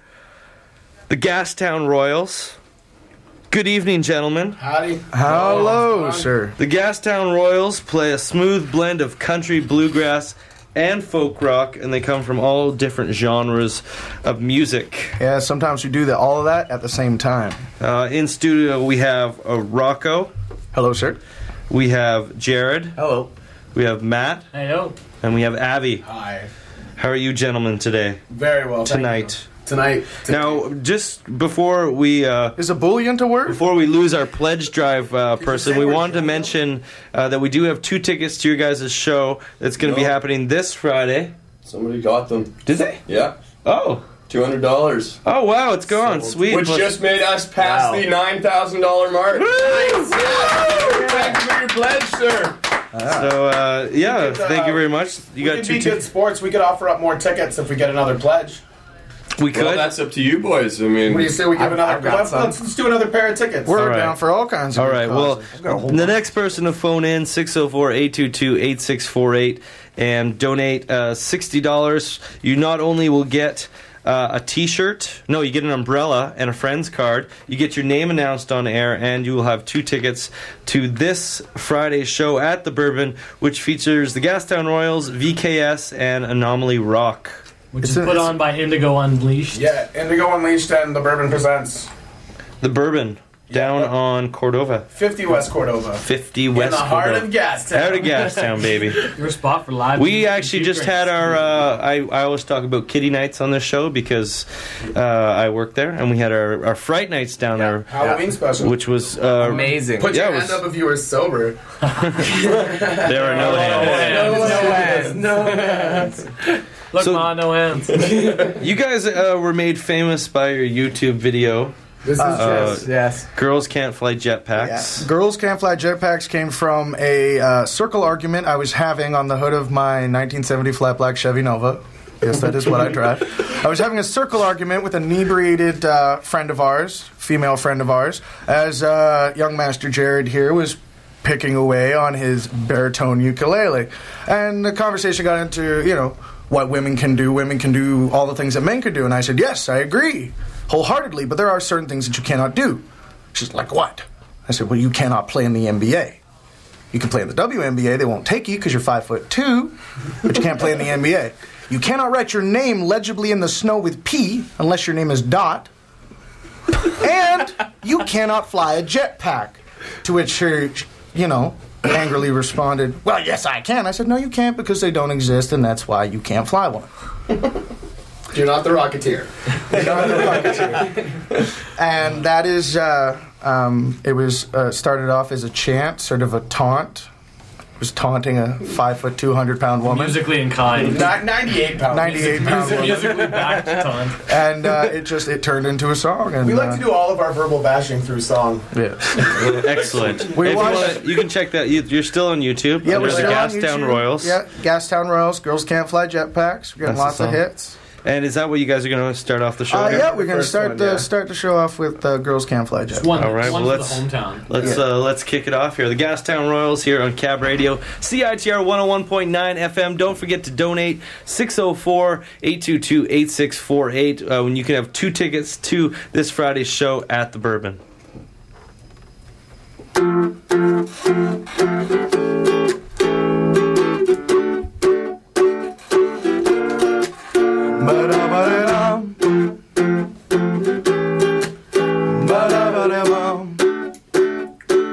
the Gastown Royals. Good evening, gentlemen. Howdy. Hello, sir. The Gastown Royals play a smooth blend of country, bluegrass, and folk rock, and they come from all different genres of music. Yeah, sometimes we do that, all of that at the same time. Uh, in studio, we have uh, Rocco. Hello, sir. We have Jared. Hello. We have Matt. Hello. And we have Abby. Hi. How are you gentlemen today? Very well. Tonight. Tonight. Now, just before we... Uh, Is a bullion to work? Before we lose our pledge drive uh, person, we wanted to mention uh, that we do have two tickets to your guys' show that's going to No. be happening this Friday. Somebody got them. Did they? Yeah. Oh. two hundred dollars. Oh, wow, it's gone. Sweet. Which just made us pass Wow. the nine thousand dollars mark. Nice. Yeah. Thank you for your pledge, sir. So, uh, yeah, We could, uh, thank you very much. You we got could two be tickets. good sports. We could offer up more tickets if we get another pledge. We could. Well, that's up to you boys. I mean, What do you say we give I've- another? I've got Let's, some. let's, let's do another pair of tickets. We're All right. down for all kinds of All good right, well, causes. I've got a whole the bunch. next person to phone in, six oh four, eight two two, eight six four eight, and donate uh, sixty dollars, you not only will get uh, a t-shirt, no, you get an umbrella and a friend's card, you get your name announced on air, and you will have two tickets to this Friday's show at the Bourbon, which features the Gastown Royals, V K S, and Anomaly Rock. Which It's is a- put it's- on by Indigo Unleashed. Yeah, Indigo Unleashed and the Bourbon presents The Bourbon, down Yeah. on Cordova. fifty West Cordova. fifty West In the heart Cordova. of Gastown. Out of Gastown, baby. Your spot for live. We music actually and just drinks. had our, uh, I, I always talk about kitty nights on this show because uh, I work there, and we had our, our fright nights down there, Halloween special. which was uh, Amazing. Put yeah, your it hand was- up if you were sober. There are no hands. No hands. No hands. Look, So- Ma, no hands. You guys uh, were made famous by your YouTube video. This is Uh, true. Yes. Girls Can't Fly Jetpacks. Girls Can't Fly Jetpacks came from a uh, circle argument I was having on the hood of my nineteen seventy flat black Chevy Nova. Yes, that is what I drive. I was having a circle argument with an inebriated uh, friend of ours, female friend of ours, as uh, young Master Jared here was picking away on his baritone ukulele. And the conversation got into, you know, what women can do. Women can do all the things that men can do. And I said, yes, I agree wholeheartedly, but there are certain things that you cannot do. She's like, what? I said, well, you cannot play in the N B A. You can play in the W N B A. They won't take you because you're five foot two, but you can't play in the N B A. You cannot write your name legibly in the snow with P unless your name is Dot. And you cannot fly a jetpack. To which her, you know, angrily responded, well, yes, I can. I said, no, you can't because they don't exist, and that's why you can't fly one. You're not the Rocketeer. You're not the Rocketeer. And that is, uh, um, it was uh, started off as a chant, sort of a taunt. It was taunting a five foot, two hundred pound woman. Musically inclined. Ni- ninety-eight pounds. ninety-eight pound woman. Musically backed taunt. And uh, it just, it turned into a song. And, We like uh, to do all of our verbal bashing through song. Yeah. Excellent. We If you, watched- wanna, you can check that. You, you're still on YouTube. Yeah, under we're the still on Gastown YouTube. Royals. Yeah, Gastown Royals. Girls Can't Fly Jetpacks. We're getting That's lots the of song. hits. And is that what you guys are going to start off the show? Uh, here? yeah, we're going to First start one, the yeah. start the show off with uh, Girls Can't Fly Jetpacks. One, All right, one well, for let's the hometown. let's Yeah. uh, let's kick it off here. The Gastown Royals here on Cab Radio, C I T R one oh one point nine F M. Don't forget to donate six oh four, eight two two, eight six four eight uh, when you can have two tickets to this Friday's show at the Bourbon. Ba-da-ba-da-dum. Ba-da-ba-da-bum.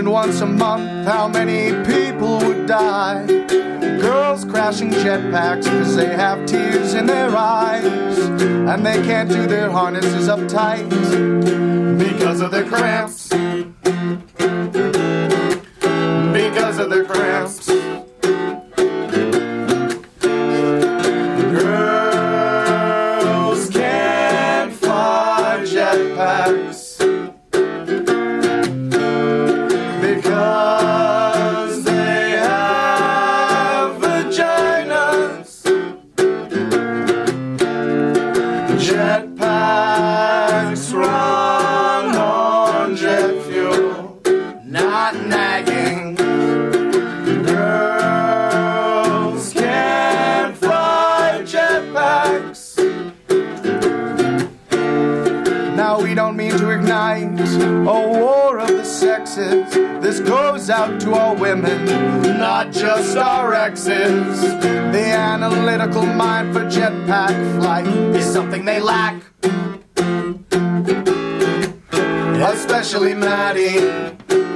mentioned once a month how many people would die. Girls crashing jetpacks because they have tears in their eyes, and they can't do their harnesses up tight because of their cramps. Because of their cramps. Girls can't fly jetpacks because they have vaginas. Jetpacks run on jet fuel, not nagging. Girls can't fly jetpacks. Now we don't mean to ignite a war of the sexes. This goes out to all women, not just our exes. The analytical mind for jetpack flight is something they lack. Especially Maddie.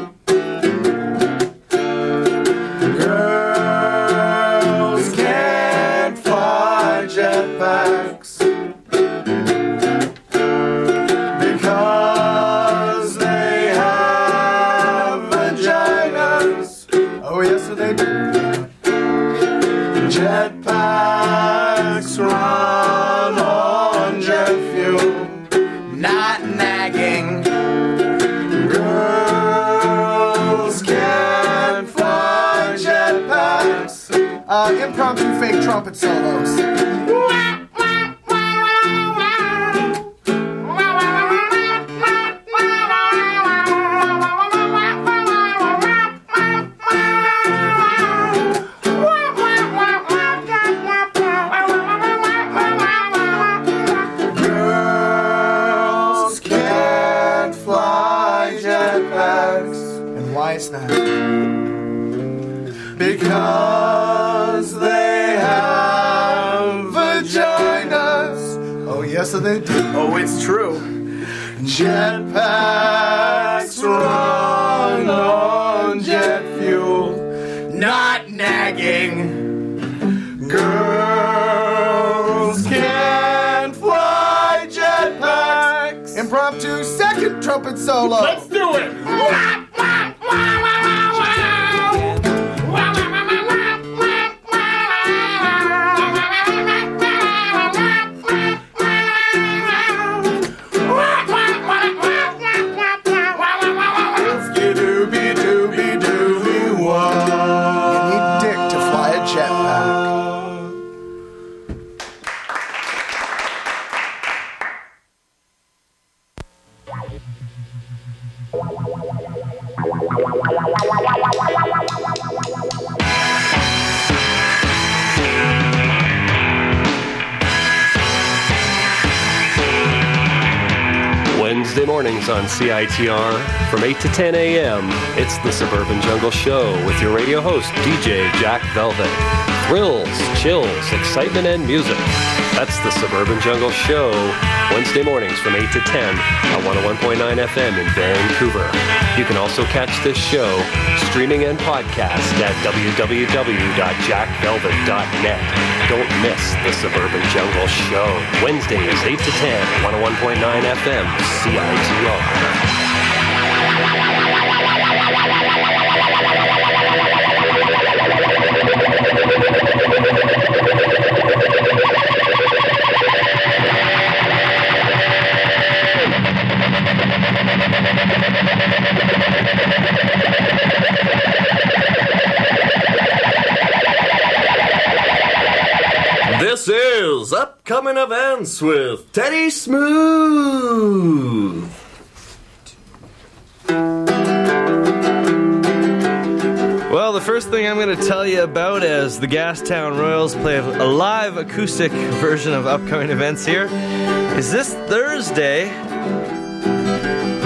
Girls can't fly jetpacks because they have vaginas. Oh, yes, they do. Jetpacks run on jet fuel, not nagging. Girls can't fly jetpacks. Uh, impromptu fake trumpet solos. Girls can't fly jetpacks. And why is that? Because they have vaginas. Oh, yes, they do. Oh, it's true. Jetpacks run on jet fuel, not nagging. Girls can't fly jetpacks. Impromptu second trumpet solo. Let's do it. Wednesday mornings on C I T R from eight to ten a.m. It's the Suburban Jungle Show with your radio host, D J Jack Velvet. Thrills, chills, excitement, and music. That's the Suburban Jungle Show, Wednesday mornings from eight to ten on one oh one point nine F M in Vancouver. You can also catch this show streaming and podcast at w w w dot jack velvet dot net. Don't miss the Suburban Jungle Show, Wednesdays eight to ten, one oh one point nine F M, C I T R. This is Upcoming Events with Teddy Smooth. Well, the first thing I'm going to tell you about as the Gastown Royals play a live acoustic version of Upcoming Events here is this Thursday,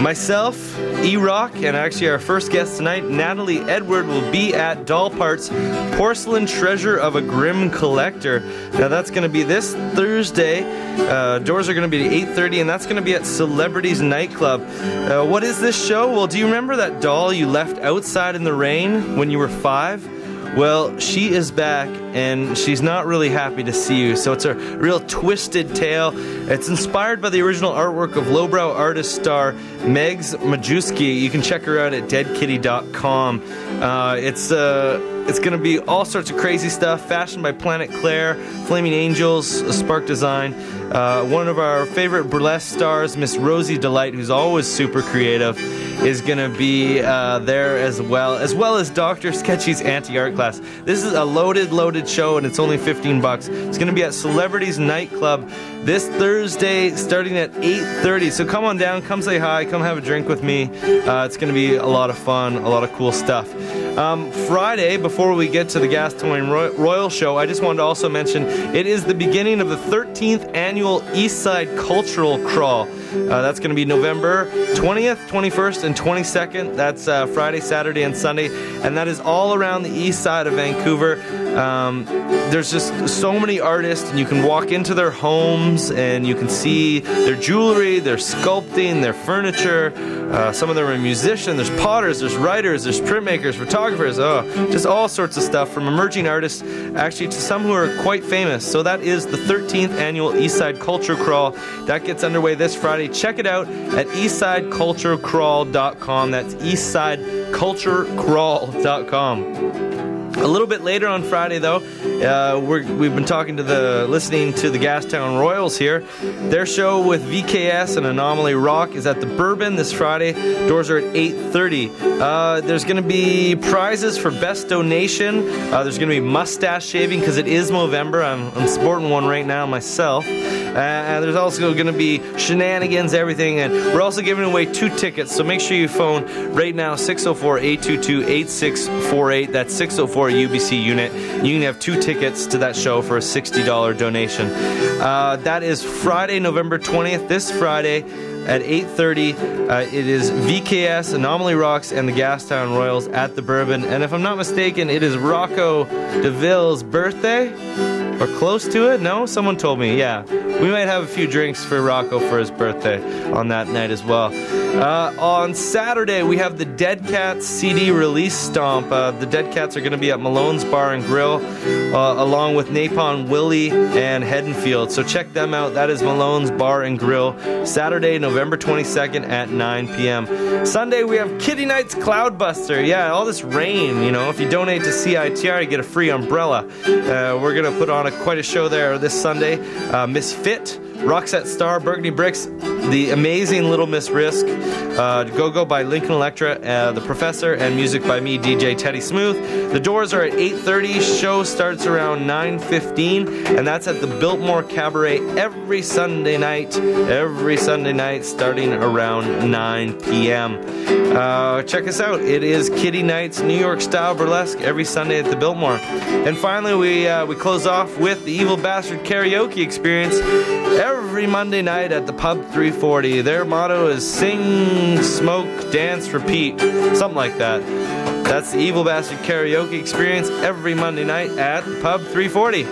Myself, E-Rock, and actually our first guest tonight, Natalie Edward, will be at Doll Parts Porcelain Treasure of a Grim Collector. Now that's going to be this Thursday. Uh, doors are going to be at eight thirty, and that's going to be at Celebrities Nightclub. Uh, what is this show? Well, do you remember that doll you left outside in the rain when you were five? Well, she is back, and she's not really happy to see you, so it's a real twisted tale. It's inspired by the original artwork of lowbrow artist star Megs Majewski. You can check her out at dead kitty dot com. Uh, it's uh, it's going to be all sorts of crazy stuff, fashioned by Planet Claire, Flaming Angels, Spark Design. Uh, one of our favorite burlesque stars, Miss Rosie Delight, who's always super creative, is going to be uh, there as well, as well as Doctor Sketchy's anti-art class. This is a loaded, loaded show, and it's only fifteen bucks. It's going to be at Celebrities Nightclub this Thursday, starting at eight thirty. So come on down, come say hi, come have a drink with me. Uh, it's going to be a lot of fun, a lot of cool stuff. Um, Friday, before we get to the Gastoyne Roy- Royal Show, I just wanted to also mention it is the beginning of the thirteenth annual Eastside Cultural Crawl. Uh, that's going to be November twentieth, twenty-first, and twenty-second. That's uh, Friday, Saturday, and Sunday. And that is all around the east side of Vancouver. Um, there's just so many artists, and you can walk into their homes, and you can see their jewelry, their sculpting, their furniture. Uh, some of them are musicians. There's potters, there's writers, there's printmakers, photographers. Oh, just all sorts of stuff, from emerging artists, actually, to some who are quite famous. So that is the thirteenth annual Eastside Culture Crawl. That gets underway this Friday. Check it out at eastside culture crawl dot com. That's eastside culture crawl dot com. A little bit later on Friday, though, uh, we're, we've been talking to the, listening to the Gastown Royals here. Their show with V K S and Anomaly Rock is at the Bourbon this Friday. Doors are at eight thirty. Uh, there's going to be prizes for best donation. Uh, there's going to be mustache shaving because it is Movember. I'm, I'm sporting one right now myself. Uh, and there's also going to be shenanigans, everything. And we're also giving away two tickets, so make sure you phone right now, six oh four, eight two two, eight six four eight. That's six oh four U B C unit. You can have two tickets to that show for a sixty dollars donation. Uh, that is Friday, November twentieth, this Friday at eight thirty. Uh, it is V K S, Anomaly Rocks, and the Gastown Royals at the Bourbon. And if I'm not mistaken, it is Rocco DeVille's birthday, or close to it. No? Someone told me. Yeah. We might have a few drinks for Rocco for his birthday on that night as well. Uh, on Saturday, we have the Dead Cats C D release stomp. Uh, the Dead Cats are going to be at Malone's Bar and Grill, uh, along with Napalm Willie and Haddonfield. So check them out. That is Malone's Bar and Grill, Saturday, November twenty-second at nine p.m. Sunday, we have Kitty Knight's Cloudbuster. Yeah, all this rain, you know. If you donate to C I T R, you get a free umbrella. Uh, we're going to put on a, quite a show there this Sunday. Uh, Misfit, Roxette Star, Burgundy Bricks, the amazing Little Miss Risk, uh, Go-Go by Lincoln Electra, uh, The Professor, and music by me, D J Teddy Smooth. The doors are at eight thirty. Show starts around nine fifteen, and that's at the Biltmore Cabaret every Sunday night. Every Sunday night starting around nine p.m. Uh, check us out. It is Kitty Knight's New York Style Burlesque every Sunday at the Biltmore. And finally, we uh, we close off with the Evil Bastard Karaoke Experience every Monday night at the Pub three forty. Their motto is sing, smoke, dance, repeat. Something like that. That's the Evil Bastard Karaoke Experience every Monday night at the Pub three forty.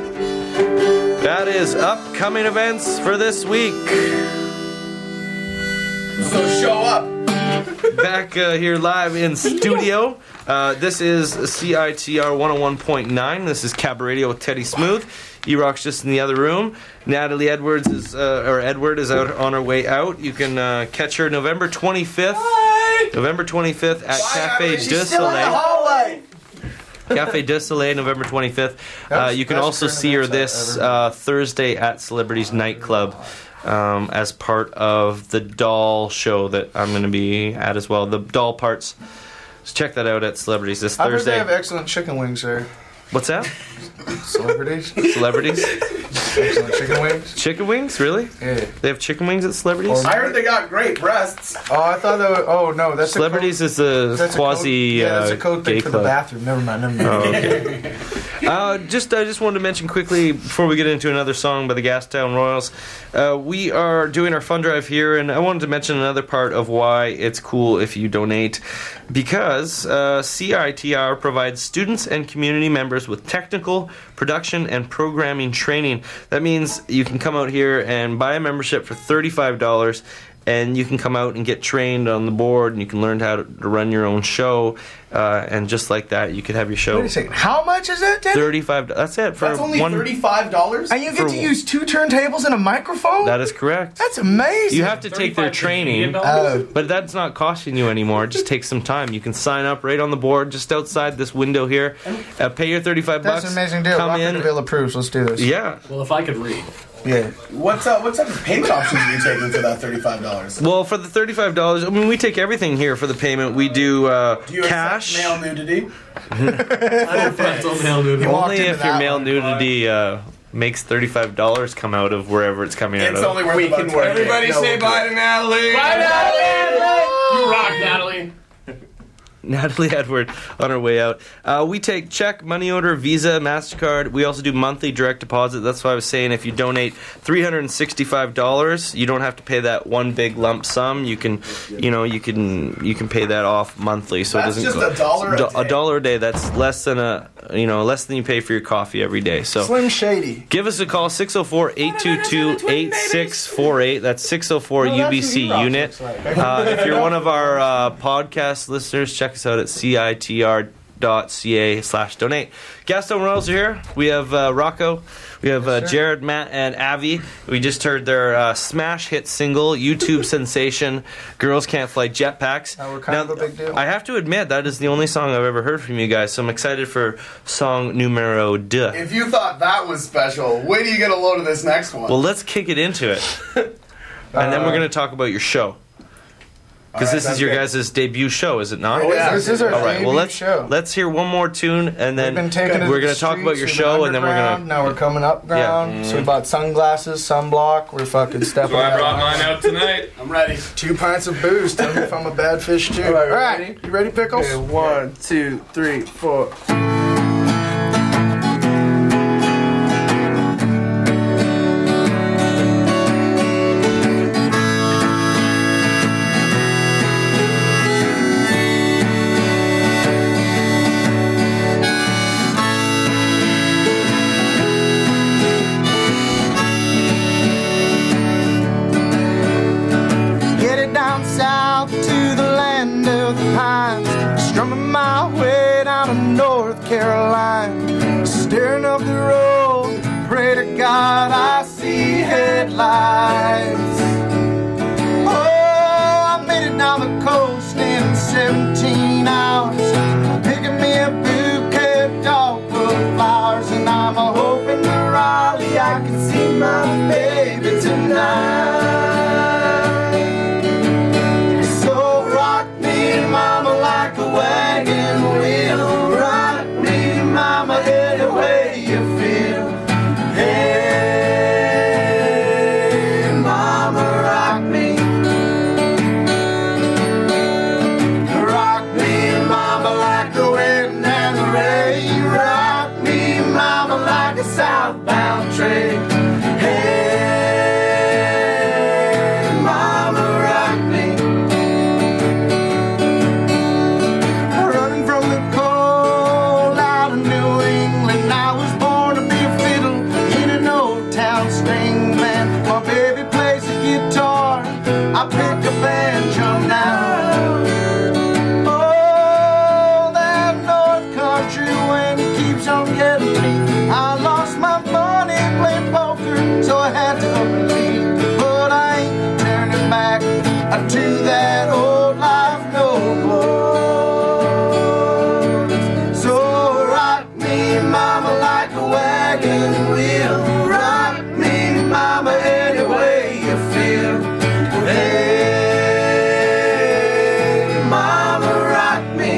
That is upcoming events for this week. So show up. Back uh, here live in studio. Uh, this is C I T R one oh one point nine. This is Cabaret Radio with Teddy Smooth. E-Rock's just in the other room. Natalie Edwards is, uh, or Edward is out on her way out. You can uh, catch her November twenty-fifth. Bye. November twenty-fifth at Bye, Cafe du Soleil. Cafe du Soleil, November twenty-fifth. Uh, you can also see her this uh, Thursday at Celebrities Nightclub. Um, as part of the doll show that I'm going to be at as well. The doll parts. So check that out at Celebrities this I Thursday. I heard they have excellent chicken wings there. What's that? Celebrities? Celebrities? Excellent chicken wings? Chicken wings? Really? Yeah. They have chicken wings at Celebrities? I heard they got great breasts. Oh, I thought that was... Oh, no, that's Celebrities a is a that's quasi a code, Yeah, that's a code uh, thing gay for club. the bathroom. Never mind, never mind. Oh, okay. Uh, just I just wanted to mention quickly before we get into another song by the Gastown Royals, uh, we are doing our fund drive here, and I wanted to mention another part of why it's cool if you donate, because uh, C I T R provides students and community members with technical, production, and programming training. That means you can come out here and buy a membership for thirty-five dollars. And you can come out and get trained on the board, and you can learn how to, to run your own show. Uh, and just like that, you could have your show. Wait a second. How much is that, Denny? Thirty-five. That's it for That's only one. thirty-five dollars, and you get for to one- use two turntables and a microphone. That is correct. That's amazing. You have to take their training, Oh. but that's not costing you anymore. It just takes some time. You can sign up right on the board, just outside this window here. Uh, pay your thirty-five That's bucks. an amazing deal. Come Rocker in. DeVille approves. Let's do this. Yeah. Well, if I could read. Yeah. What's uh, what type of payment options are you taking for that thirty-five dollars? Well, for the thirty-five dollars, I mean, we take everything here for the payment. We do, uh, Do you cash. accept male nudity? Only if your male nudity uh, makes thirty-five dollars come out of wherever it's coming out It's of. only worth about twenty. Everybody say bye to Natalie. Bye, Natalie! You rock, Natalie. Natalie Edward on her way out. Uh, we take check, money order, Visa, MasterCard. We also do monthly direct deposit. That's why I was saying if you donate three hundred sixty-five dollars, you don't have to pay that one big lump sum. You can, you know, you can you can pay that off monthly. So That's it doesn't just go, a dollar a do- day. a dollar a day. That's less than a you know less than you pay for your coffee every day. So Slim Shady. give us a call, six oh four, eight two two, eight six four eight. That's six oh four No, that's U B C what E-Rock unit. looks like. Uh, if you're one of our uh, podcast listeners, check us out at C I T R dot C A slash donate. Gaston Royals are here. We have uh, Rocco. We have uh, Jared, Matt, and Avi. We just heard their uh, smash hit single, YouTube sensation, Girls Can't Fly Jetpacks. Uh, we're kind Now, of a big deal. I have to admit, that is the only song I've ever heard from you guys, so I'm excited for song numero deux. If you thought that was special, wait till you get a load of this next one. Well, let's kick it into it. And then we're going to talk about your show. Because All right, this is sounds your good. guys' debut show, is it not? Oh, yeah. This is our All right, well, debut let's, show. let's hear one more tune, and then We've been taking it we're to going the to talk about streets, your we've show, been and then we're going underground, Now we're coming up ground. Yeah. So we bought sunglasses, sunblock. We're fucking stepping So I out. brought mine out tonight. I'm ready. Two pints of booze. Tell me if I'm a bad fish too. All right, All right, ready? you ready, Pickles? Okay, one, two, three, four. Headed down south to the land of the pines, strumming my way down to North Carolina, staring up the road, pray to God I see headlights. Oh, I made it down the coast in seventeen hours, picking me a bouquet of dogwood flowers, and I'm a hoping to Raleigh I can see my baby tonight. So rock me, mama, like a wagon wheel. Rock me, mama, any way you feel. Hey, mama, rock me. Rock me, mama, like the wind and the rain. Rock me, mama, like a southbound train. Hey, mama, rock me. Running from the cold out of New England, I was born to be a fiddle in an old town string band. My baby plays the guitar, I pick a banjo now. Oh, that North Country wind keeps on getting me. I lost my money playing poker, so I had to up and leave. But I ain't turning back to that old life no more. So rock me, mama, like a wagon wheel. Rock me, mama, any way you feel. Hey, mama, rock me.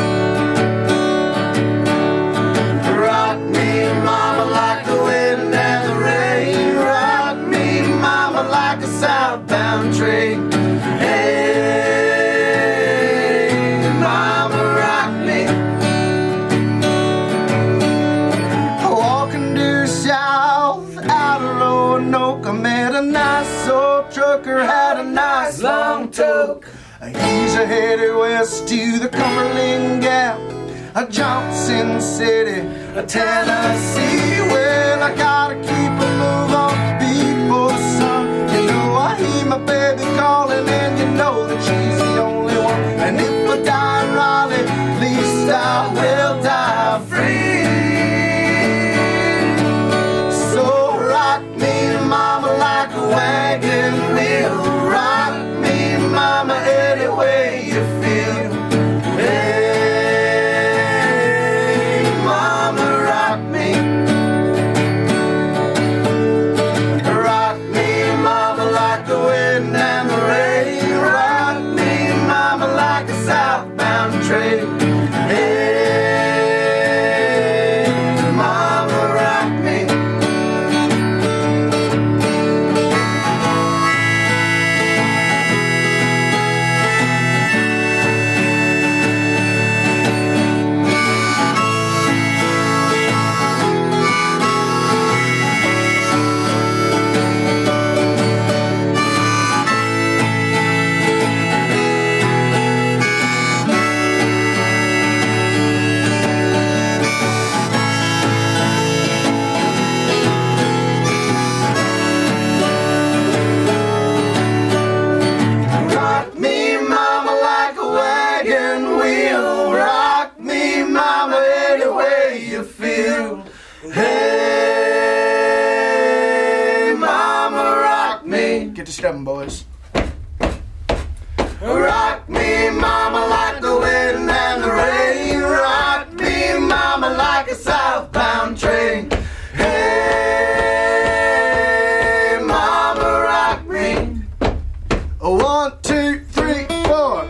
Rock me, mama, like the wind and the rain. Rock me, mama, like a southbound train. Hey, choke. He's a headed west to the Cumberland Gap, a Johnson City, a Tennessee. Well, I gotta keep a move on people, son. You know I hear my baby calling, and you know that she's the only one. And if I die in Raleigh, at least I will die free. So rock me, mama, like a wagon wheel. Rock me, mama, any way you feel. Hey, mama, rock me. Rock me, mama, like the wind and the rain. Rock me, mama, like a southbound train. Hey, mama, rock me. Rock me, mama, like a wagon wheel. Rock me, mama, any way you feel. Hey, mama, rock me. Get to stepping, boys. Rock me, mama, like the wind and the rain. Rock me, mama, like a southbound train. Hey, mama, rock me. One, two, three, four.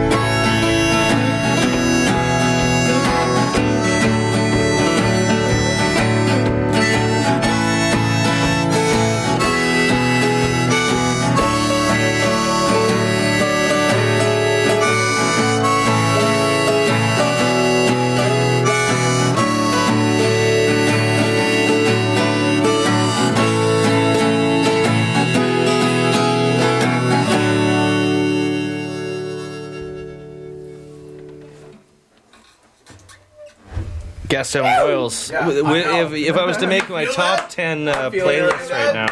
Gastown Royals. Yeah, W- w- I know. if, if I was to make my top ten uh, playlists right now,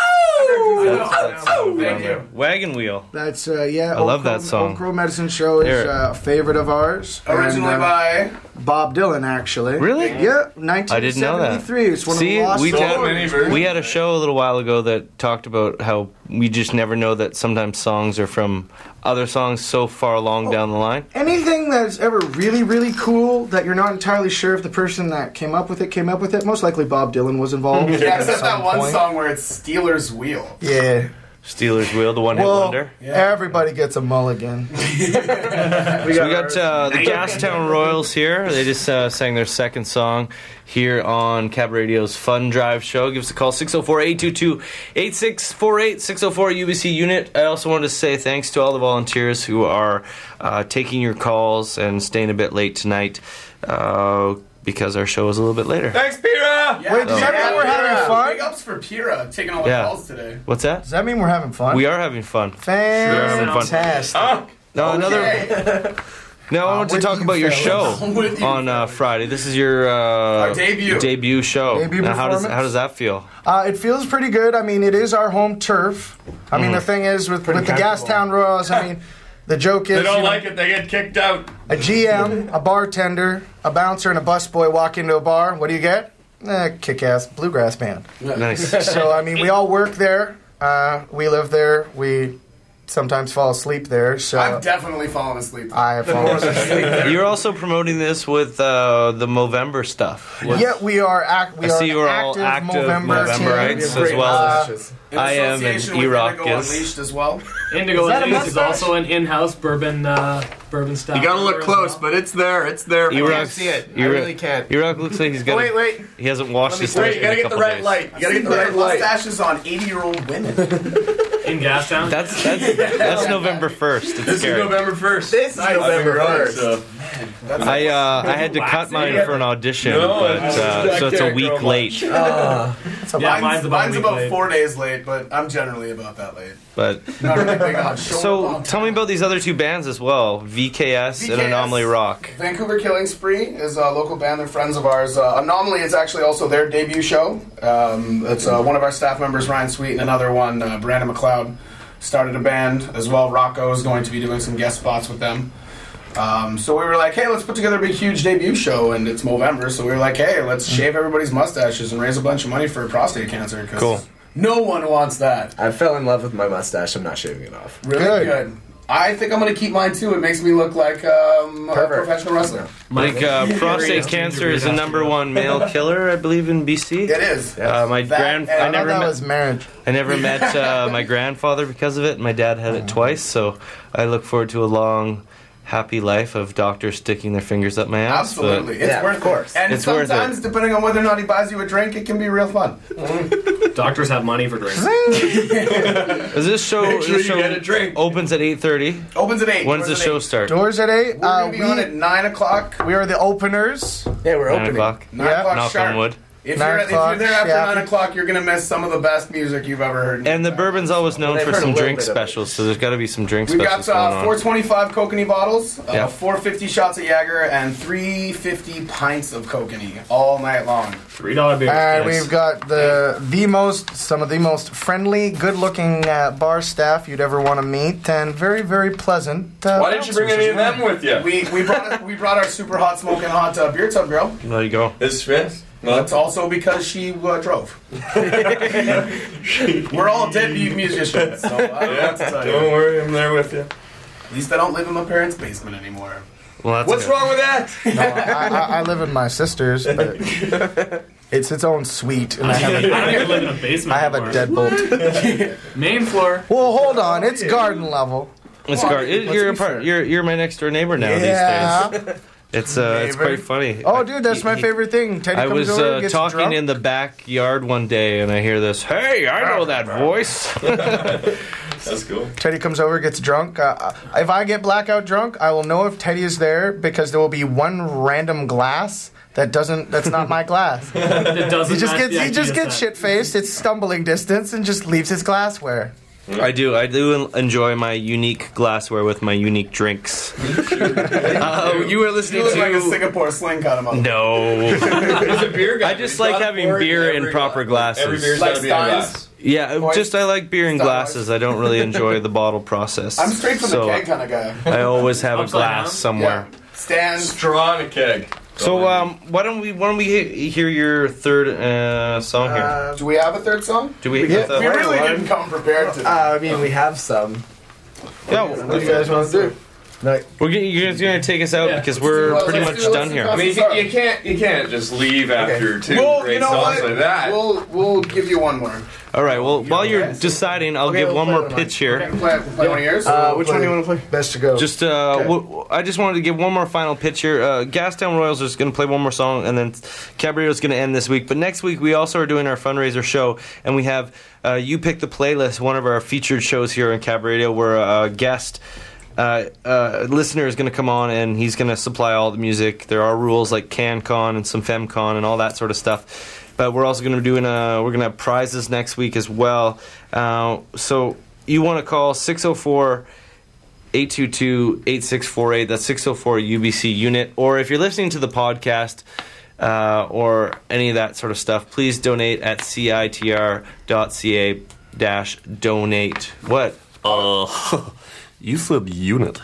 that's, that's Oh, uh, thank you. Wagon Wheel. That's uh, yeah. I love Oak that Grove- song. Oak Grove Medicine Show is Here. uh, a favorite of ours. Originally And, uh, by Bob Dylan, actually. Really? Yeah, nineteen I didn't know that. seventy-three. It's one See, of the lost we, songs. had, we had a show a little while ago that talked about how we just never know that sometimes songs are from other songs so far along down the line. Anything that's ever really, really cool that you're not entirely sure if the person that came up with it came up with it, most likely Bob Dylan was involved. Yeah, at except some that one point. song where it's Steelers Wheel. Yeah. Steelers Wheel, the one hit Well, wonder. everybody gets a mulligan. We got, so we got uh, the Gastown Royals here. They just uh, sang their second song here on Cab Radio's Fun Drive show. Give us a call, six oh four, eight two two, eight six four eight, six oh four U B C unit. I also wanted to say thanks to all the volunteers who are uh, taking your calls and staying a bit late tonight uh, because our show is a little bit later. Thanks, Pira! Wait, does that mean we're having fun? Big ups for Pira taking all the Yeah. calls today. What's that? Does that mean we're having fun? We are having fun. Fantastic. Oh, no, another. Now I want to with talk you, about your fellas. show I'm with you, on uh, Friday. This is your uh, Our debut. debut show. Debut now, how does performance. how does that feel? Uh, it feels pretty good. I mean, it is our home turf. I mean, Mhm. the thing is, with, Pretty with the comfortable. Gastown Royals, I mean, the joke is... They don't you know, like it, they get kicked out. A G M, a bartender, a bouncer, and a busboy walk into a bar. What do you get? Eh, kick-ass bluegrass band. Nice. So, I mean, we all work there. Uh, we live there. We sometimes fall asleep there. So I've definitely fallen asleep. I have fallen asleep. You're also promoting this with uh, the Movember stuff. What's- Yeah, we are. Act, we I are see an you're all active active Movember team. Movemberites as well as In I am and association with E-Rock Indigo is. Unleashed as well. Indigo Is that a Unleashed is mustache? also an in-house bourbon uh, bourbon style. You gotta look brewer as close, well. but it's there. It's there. E-Rock's- I can't see it. I E-Rock- really can't. E-Rock looks like he's got. Wait, wait. He hasn't washed Let me his see. face Wait, you in gotta a get the couple right days. light. You gotta get the right light. Mustaches on eighty-year-old women. In Gastown? That's that's that's November first. It's This scary. is November first. This is November first. I uh, I had to cut mine for an audition, No, but I- uh, I so it's a can't week grow late. much. Ah, that's So yeah, mine's, mine's about, mine's about late. four days late, but I'm generally about that late. But Not really big on show so tell me about these other two bands as well, V K S, V K S and Anomaly Rock. Vancouver Killing Spree is a local band. They're friends of ours. Uh, Anomaly is actually also their debut show. Um, it's uh, one of our staff members, Ryan Sweet, and another one, uh, Brandon McLeod, started a band as well. Rocco is going to be doing some guest spots with them. Um, so we were like, hey, let's put together a big, huge debut show, and it's Movember. So we were like, hey, let's shave everybody's mustaches and raise a bunch of money for prostate cancer. Cause Cool. No one wants that. I fell in love with my mustache. I'm not shaving it off. Really good. I think I'm going to keep mine too. It makes me look like um, a professional wrestler. Like uh, prostate cancer is the number one male killer, I believe, in B C. It is. Uh, my That- grand. and I I never thought that met. was marriage. I never met uh, my grandfather because of it. My dad had it twice, so I look forward to a long, happy life of doctors sticking their fingers up my ass. but- Absolutely. It's worth it. And it's worth sometimes, it. depending on whether or not he buys you a drink, it can be real fun. Doctors have money for drinks. Is this show? Make sure this you show get a drink. opens at eight thirty. Opens at eight. When does Doors the at show eight. start? Doors at eight. We're Uh, going to be we- on at nine o'clock. We are the openers. Yeah, we're Nine opening. o'clock. Nine Yeah. o'clock Knock sharp. on wood. If Nine you're, if you're o'clock, there after yeah. nine o'clock, you're going to miss some of the best music you've ever heard. And the bourbon's always known Well, for they've heard some a little drink bit of it. specials, so there's got to be some drink We've specials got going uh, on. four twenty-five Kokanee bottles, uh, Yeah. four fifty shots of Jaeger, and three fifty pints of Kokanee all night long. Three dollar beer. And we've got the the most, some of the most friendly, good-looking uh, bar staff you'd ever want to meet, and very, very pleasant. Uh, Why didn't you bring any of them with you? We we brought we brought our super hot smoking hot uh, beer tub girl. There you go. Is Smith? That's also because she uh, drove. We're all deadbeat musicians, so I don't know what to tell you. Don't worry, I'm there with you. At least I don't live in my parents' basement anymore. Well, that's What's good. wrong with that? No, I, I, I live with my sisters, but it's its own suite, and I have I don't even a, live in a basement I have a anymore. deadbolt. Main floor. Well, hold on, it's garden level. It's Well, gar- it, let's you're, a be part, fair. you're you're my next door neighbor now Yeah. these days. It's uh, it's Neighbor. quite funny. Oh, dude, that's my He- favorite thing. Teddy I comes was over, uh, gets talking drunk. in the backyard one day, and I hear this. Hey, I know that voice. That's cool. Teddy comes over, gets drunk. Uh, if I get blackout drunk, I will know if Teddy is there because there will be one random glass that doesn't. That's not my glass. It doesn't He just match gets the he just idea gets set. shit faced. It's stumbling distance and just leaves his glassware. I do. I do enjoy my unique glassware with my unique drinks. uh, you were listening You look to like a Singapore sling kind of mother. No. He's a beer guy. I just He's like got a having fork beer in in every proper glass. glasses. Every beer's Like got to be in a Steins? glass. Yeah, Boys. just I like beer in Stop, glasses. I don't really enjoy the bottle process. I'm straight from so the keg kind of guy. I always have a Upside glass down? somewhere. Yeah. Stand. Straw and a keg. So um, why don't we why don't we he- hear your third uh, song here? Uh, do we have a third song? Do we? yeah, I thought- We really didn't come prepared to. Uh, I mean, we have some. yeah, What do you guys want to do? No, we're gonna, you're guys gonna take us out Yeah. because we're Let's pretty do- much let's do- done let's here. do- I mean, you, you can't you can't just leave after two Well, great you know songs what? like that. We'll we'll give you one more. All right. Well, while you're deciding, I'll Okay, give we'll one play more one of pitch here. Can play, play one of yours. Uh, which one do you want to play? Best to go. Just, uh, w- I just wanted to give one more final pitch here. Uh, Gastown Royals is going to play one more song, and then Cabaret is going to end this week. But next week, we also are doing our fundraiser show, and we have uh, You Pick the Playlist, one of our featured shows here in Cabaret, where a guest uh, uh, listener is going to come on, and he's going to supply all the music. There are rules like CanCon and some FemCon and all that sort of stuff. But we're also going to be doing uh, we're going to have prizes next week as well. Uh, so you want to call six oh four eight two two, eight six four eight. That's six oh four U B C unit. Or if you're listening to the podcast uh, or any of that sort of stuff, please donate at citr dot c a dash donate. What? Uh, you said unit.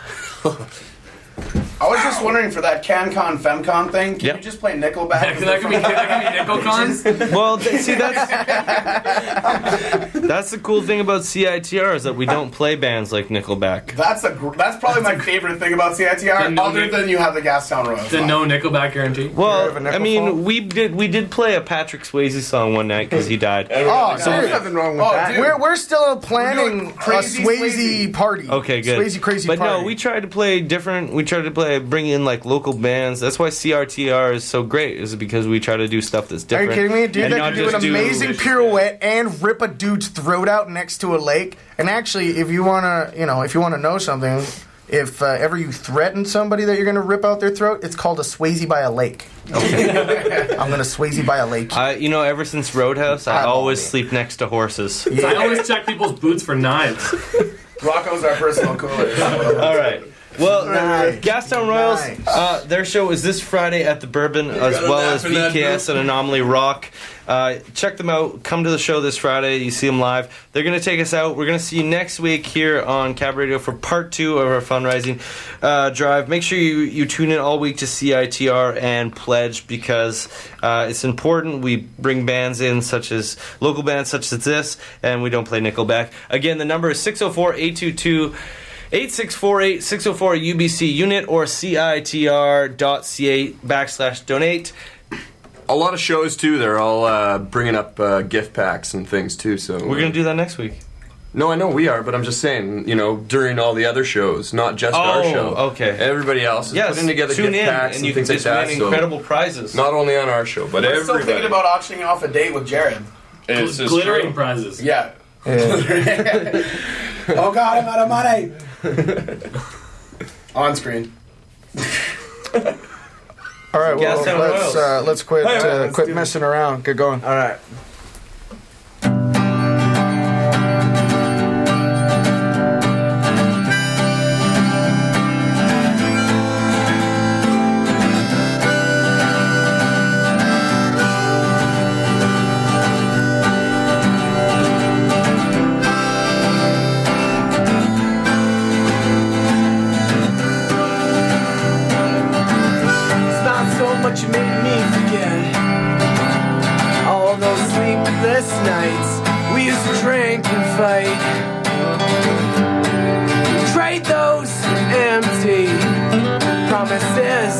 I was just wondering for that CanCon FemCon thing. Can Yep. you just play Nickelback? That could be, that could be Nickel Cons. Well, th- see, that's that's the cool thing about C I T R is that we don't play bands like Nickelback. That's a gr- that's probably my favorite thing about C I T R, The no other Nic- than you have the Gastown Royals. The no Nickelback guarantee. Well, a I nickel mean, phone? we did we did play a Patrick Swayze song one night because he died. Oh, There's dude. nothing wrong with Oh, that. dude. We're, we're still We're planning doing a crazy Swayze, Swayze. party. Okay, good. Swayze crazy but party. no, we tried to play different. We tried to play, bring in like local bands. That's why C R T R is so great. Is because we try to do stuff that's Are different. you kidding me? A dude and that not can do an just amazing pirouette and rip a dude's throat out next to a lake. And actually, if you wanna, you know, if you wanna know something, if uh, ever you threaten somebody that you're going to rip out their throat, it's called a Swayze by a lake. Okay. I'm going to Swayze by a lake. Uh, you know, ever since Roadhouse, I I'm always all in. sleep next to horses. So I always check people's boots for knives. Rocco's our personal cooler. All right. Well, Nice. uh, Gastown Royals, Nice. uh, their show is this Friday at the Bourbon, as got a well nap as in that V K S and Anomaly Rock. Uh, check them out. Come to the show this Friday. You see them live. They're going to take us out. We're going to see you next week here on Cab Radio for part two of our fundraising uh, drive. Make sure you, you tune in all week to C I T R and pledge, because uh, it's important. We bring bands in, such as local bands such as this, and we don't play Nickelback. Again, the number is six oh four, eight two two, eight six four eight, six oh four U B C unit, or citr.ca backslash donate. A lot of shows too. They're all uh, bringing up uh, gift packs and things too. So We're going to do that next week. No, I know we are, but I'm just saying, you know, during all the other shows, not just our Oh, show. okay. Everybody else is Yes, putting together tune gift in packs and and, you can things like just that. win so incredible prizes. not only on our show, but I'm still everybody. thinking about auctioning off a date with Jared. It's just Glittering true. prizes. Yeah. Oh God, I'm out of money. On screen. All right, well, Gastown let's Royals. uh, let's quit Hey, uh, let's quit do it. messing around. Get going. All right. It's not so much you made me forget all those sleepless nights we used to drink and fight. Trade those empty promises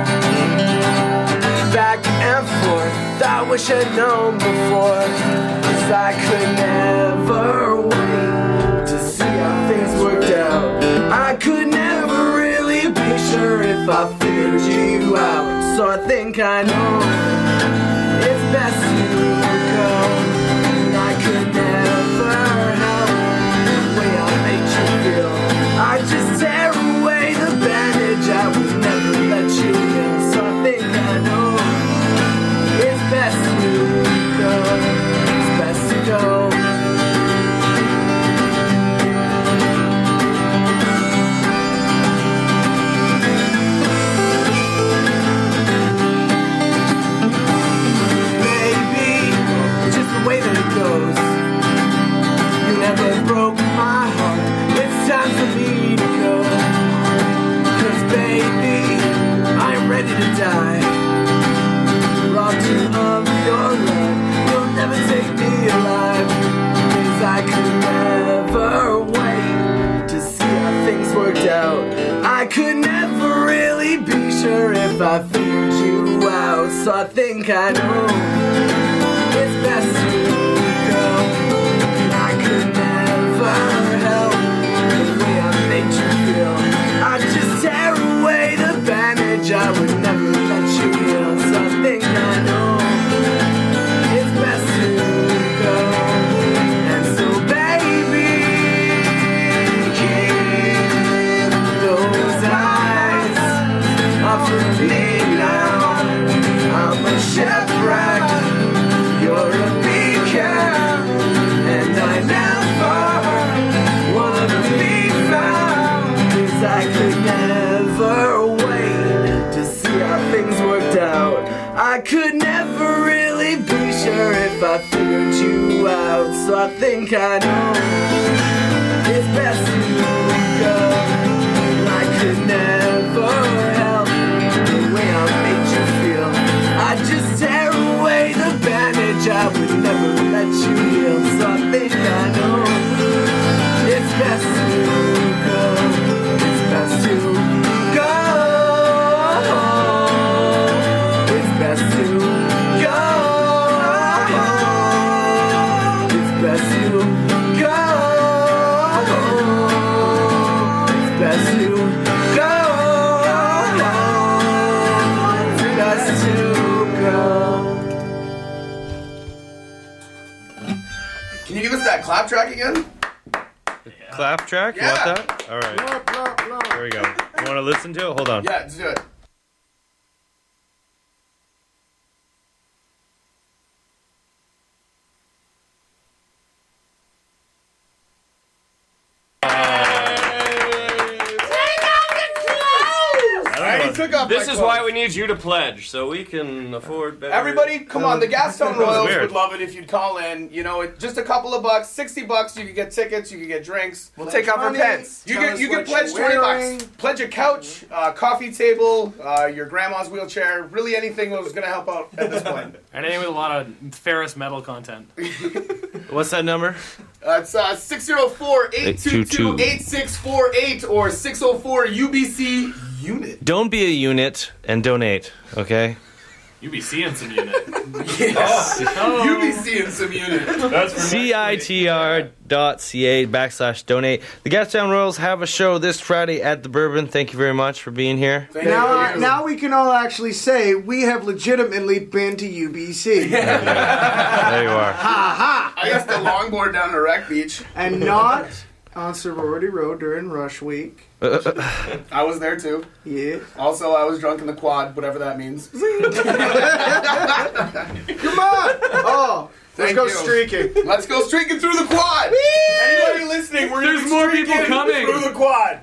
back and forth. I wish I'd known before, 'cause I could never wait to see how things worked out. I could never really be sure if I figured you out, so I think I know it's best to go. And I could never help the way I made you feel. I just tear away the bandage, I would never let you heal, so I think I know it's best to go. It's best to go. Maybe just the way that it goes. You never broke my heart. It's time for me to go. 'Cause baby, I'm ready to die. Robbed you of your love. You'll never take me alive. 'Cause I could never wait to see how things worked out. I could never really be sure if I figured you out, so I think I know it's best to go. And I could never help the way I made you feel. I just tear away the bandage, I would never let you heal, so I think I know it's best to go. And so baby, keep those eyes off of me now. I'm a shipwreck, you're a beacon, and I never wanna be found. 'Cause I could never wait to see how things worked out. I could never really be sure if I figured you out, so I think I know it's best to go. I could never help the way I made you feel. I just tear away the bandage, I would never let you heal, so I think I know it's best to go. It's best to go. It's best to go. It's best to go. It's best to go. It's best to go. Can you give us that clap track again? Clap track? You Yeah. want that? All right. Clap, clap, There we go. You want to listen to it? Hold on. Yeah, let's do it. Took off This my is clothes. why we need you to pledge, so we can afford better. Everybody, come on. The Gastown Royals Weird. would love it if you'd call in. You know, it, just a couple of bucks, sixty bucks. You could get tickets. You could get drinks. We'll take off our money. pants. You Tell get us you what get pledge you're twenty wearing. bucks. Pledge a couch, uh, coffee table, uh, your grandma's wheelchair. Really, anything that was going to help out at this point. Anything with a lot of ferrous metal content. What's that number? Uh, it's uh, six oh four, eight two two, eight six four eight or six oh four U B C unit. Don't be a unit and donate, okay? You be seeing some unit. Yes. Oh. You be seeing some unit. That's C I T R dot C A backslash donate. The Gastown Royals have a show this Friday at the Bourbon. Thank you very much for being here. Now, now we can all actually say we have legitimately been to U B C. There you are. Ha ha! I used to longboard down to Wreck Beach. And not on Sorority Road during rush week. I was there too. Yeah. Also, I was drunk in the quad, whatever that means. Come on! Oh, let's Thank go you. streaking. Let's go streaking through the quad. Anybody listening? We're gonna There's be more people streaking coming. through the quad.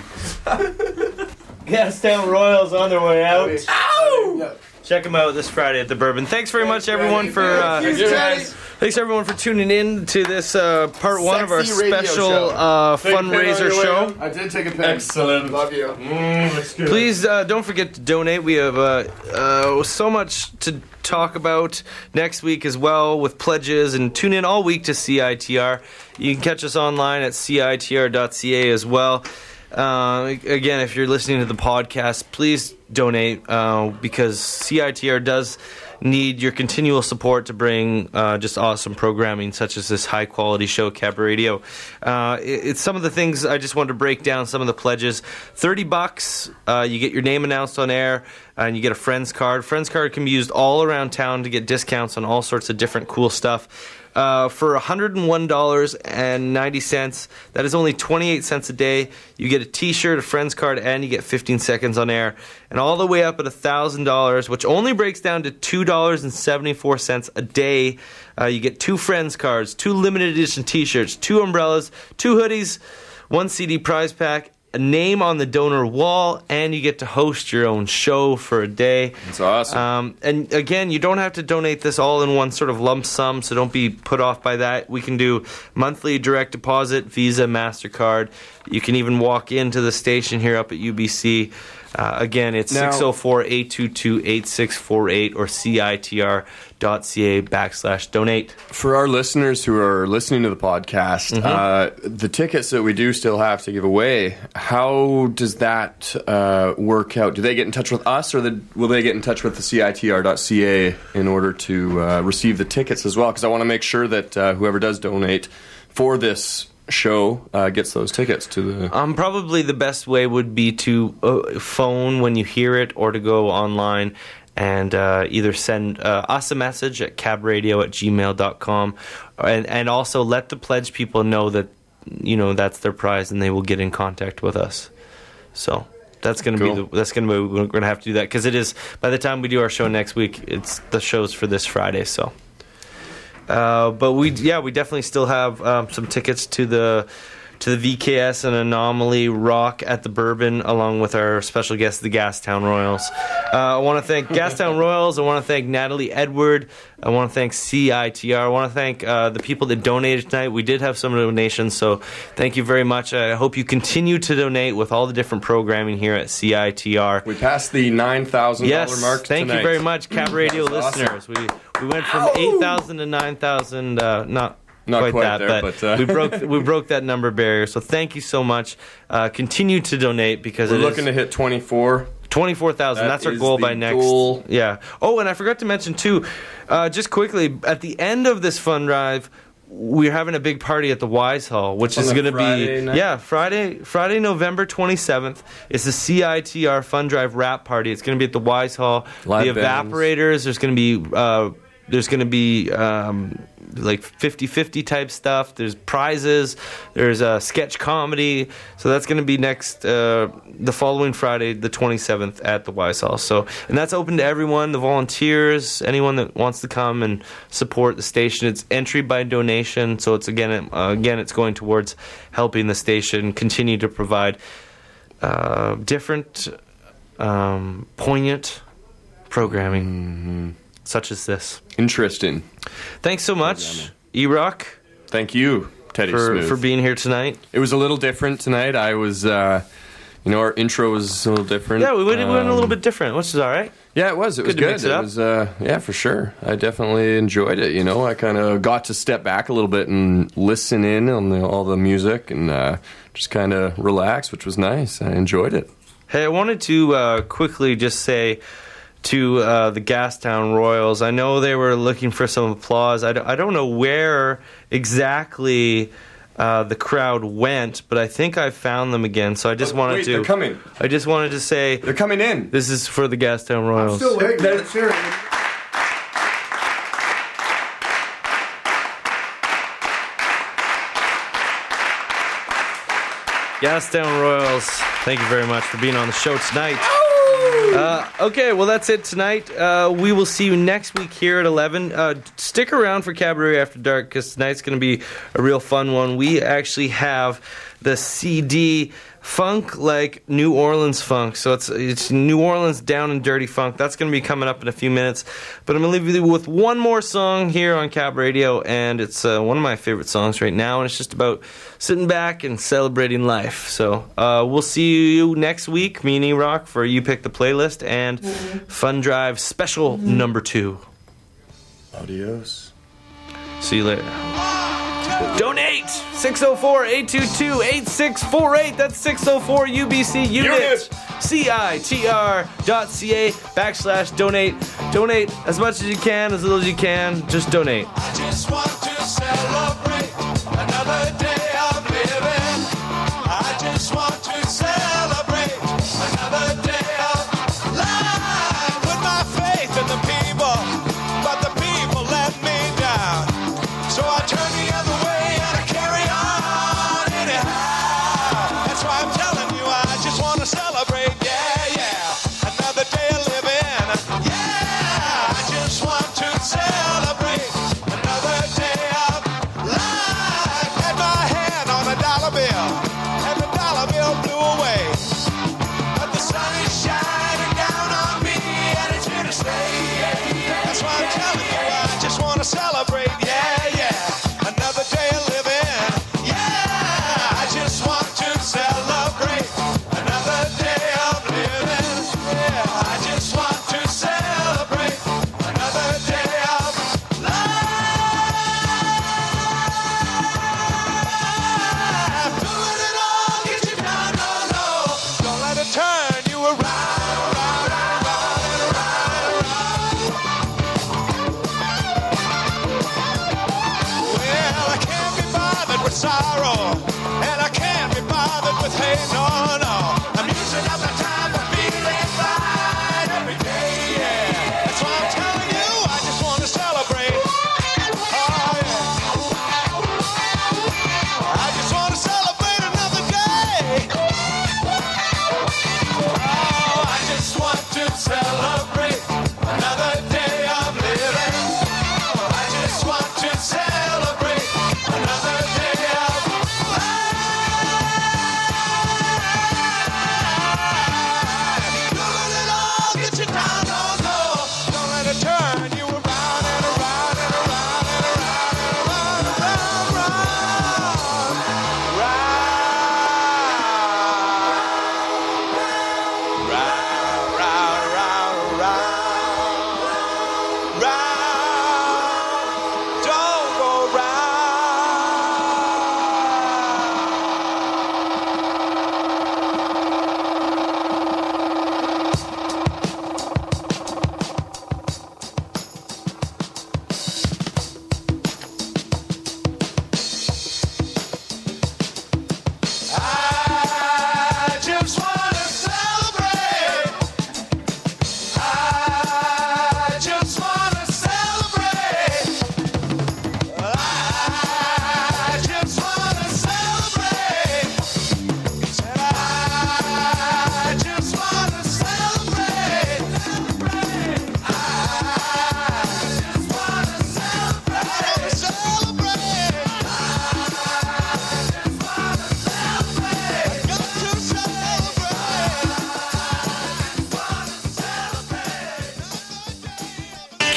Gastown Royals on their way out. Ow! Check them out this Friday at the Bourbon. Thanks very much, everyone, for uh, Thanks, Teddy. thanks everyone for tuning in to this uh, part one of our Sexy radio special show. uh, Take a pin on fundraiser your way show. out. I did take a pin. Excellent. Love you. Mm, Please uh, don't forget to donate. We have uh, uh, so much to talk about next week as well with pledges, and tune in all week to C I T R. You can catch us online at C I T R dot C A as well. Uh, again, if you're listening to the podcast, please donate uh, because C I T R does need your continual support to bring uh, just awesome programming such as this high quality show, Cabaret Radio. Uh, it, it's some of the things I just wanted to break down, some of the pledges. thirty bucks, uh, you get your name announced on air, and you get a Friends card. Friends card can be used all around town to get discounts on all sorts of different cool stuff. Uh, for one hundred one dollars and ninety cents, that is only twenty-eight cents a day. You get a t-shirt, a Friends card, and you get fifteen seconds on air. And all the way up at one thousand dollars, which only breaks down to two dollars and seventy-four cents a day, uh, you get two Friends cards, two limited edition t-shirts, two umbrellas, two hoodies, one C D prize pack, a name on the donor wall, and you get to host your own show for a day. That's awesome. Um, and again, you don't have to donate this all in one sort of lump sum, so don't be put off by that. We can do monthly direct deposit, Visa, MasterCard. You can even walk into the station here up at U B C. Uh, again, it's Now- six oh four, eight two two, eight six four eight or C I T R dot C A backslash donate. For our listeners who are listening to the podcast, Mhm. uh, the tickets that we do still have to give away, how does that uh, work out? Do they get in touch with us, or the, will they get in touch with the C I T R dot C A in order to uh, receive the tickets as well? Because I want to make sure that uh, whoever does donate for this show uh, gets those tickets to the... Um, probably the best way would be to uh, phone when you hear it, or to go online and uh, either send uh, us a message at cabradio at gmail dot com, and, and also let the pledge people know that, you know, that's their prize and they will get in contact with us. So that's going to Cool. be the, that's going to be we're going to have to do that, because it is, by the time we do our show next week, it's the show's for this Friday. So. Uh, but we, yeah, we definitely still have um, some tickets to the to the V K S and Anomaly Rock at the Bourbon, along with our special guest, the Gastown Royals. Uh, I want to thank Gastown Royals. I want to thank Natalie Edward. I want to thank C I T R. I want to thank uh, the people that donated tonight. We did have some donations, so thank you very much. I hope you continue to donate with all the different programming here at C I T R. We passed the nine thousand dollars yes, mark thank tonight. you very much, Cab Radio That's listeners. We we went from eight thousand to nine thousand. Uh, not. Not quite, quite that, there, but, but, uh, we broke we broke that number barrier. So thank you so much. Uh, continue to donate, because We're it looking is to hit twenty-four. twenty-four thousand. That That's our is goal the by next. goal. Yeah. Oh, and I forgot to mention too, uh, just quickly, at the end of this fund drive, we're having a big party at the Wise Hall, which On is the going to Friday be night? yeah Friday Friday November twenty-seventh. It's the C I T R Fund Drive Wrap Party. It's going to be at the Wise Hall. Live the bands. Evaporators. There's going to be uh, there's going to be um, like fifty-fifty type stuff. There's prizes. There's a sketch comedy. So that's going to be next uh, the following Friday, the twenty-seventh, at the Wise Hall. So, and that's open to everyone, the volunteers, anyone that wants to come and support the station. It's entry by donation. So it's again, uh, again, it's going towards helping the station continue to provide uh, different, um, poignant programming, mm-hmm. such as this. Interesting. Thanks so much, E-Rock. Thank you, Teddy for, Smooth. for being here tonight. It was a little different tonight. I was, uh, you know, our intro was a little different. Yeah, we went, um, we went a little bit different, which is all right. Yeah, it was. It was good. good. To mix it, it up. was, uh, yeah, for sure. I definitely enjoyed it. You know, I kind of got to step back a little bit and listen in on the, all the music and uh, just kind of relax, which was nice. I enjoyed it. Hey, I wanted to uh, quickly just say to uh, the Gastown Royals, I know they were looking for some applause. I don't, I don't know where exactly uh, the crowd went, but I think I found them again. So I just Oh, wanted wait, to. they're coming. I just wanted to say they're coming in. This is for the Gastown Royals. Still waiting. Let's hear it. Gastown Royals, thank you very much for being on the show tonight. Uh, okay, well, that's it tonight. Uh, we will see you next week here at eleven. Uh, stick around for Cabaret After Dark, because tonight's going to be a real fun one. We actually have the C D Funk Like New Orleans Funk. So it's it's New Orleans down and dirty funk. That's going to be coming up in a few minutes. But I'm going to leave you with one more song here on Cab Radio, and it's uh, one of my favorite songs right now, and it's just about sitting back and celebrating life. So uh, we'll see you next week, me and E-Rock, for You Pick the Playlist and mm-hmm. Fun Drive Special mm-hmm. number two. Adios. See you later. Donate! six oh four, eight two two, eight six four eight. That's six oh four U B C Unit. C I T R dot C A backslash donate. Donate as much as you can, as little as you can. Just donate. I just want to celebrate another day of living. I just want to celebrate another day of life. Put my faith in the people, but the people let me down. So I turn the other way. Celebrate, yeah, yeah, another day of living, yeah, I just want to celebrate another day of life.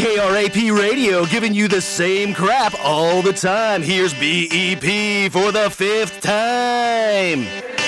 K R A P Radio, giving you the same crap all the time. Here's B E P for the fifth time.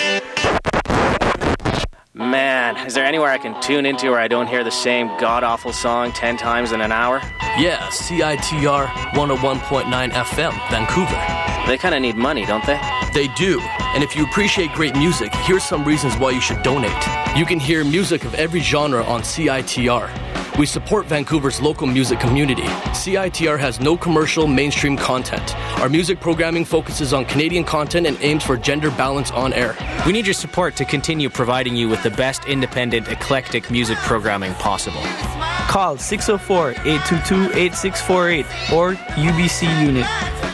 Man, is there anywhere I can tune into where I don't hear the same god-awful song ten times in an hour? Yeah, C I T R one oh one point nine F M, Vancouver. They kind of need money, don't they? They do. And if you appreciate great music, here's some reasons why you should donate. You can hear music of every genre on C I T R. We support Vancouver's local music community. C I T R has no commercial, mainstream content. Our music programming focuses on Canadian content and aims for gender balance on air. We need your support to continue providing you with the best independent, eclectic music programming possible. Call six oh four, eight two two, eight six four eight or U B C Unit.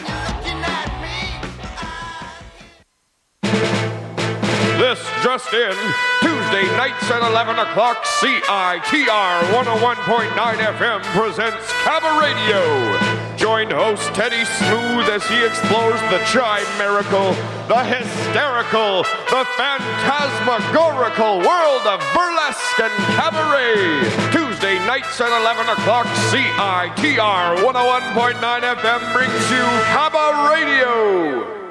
This just in, Tuesday nights at eleven o'clock, C I T R one oh one point nine F M presents Cabba-Radio. Join host Teddy Smooth as he explores the chimerical, the hysterical, the phantasmagorical world of burlesque and cabaret. Tuesday nights at eleven o'clock, C I T R one oh one point nine F M brings you Cabba-Radio.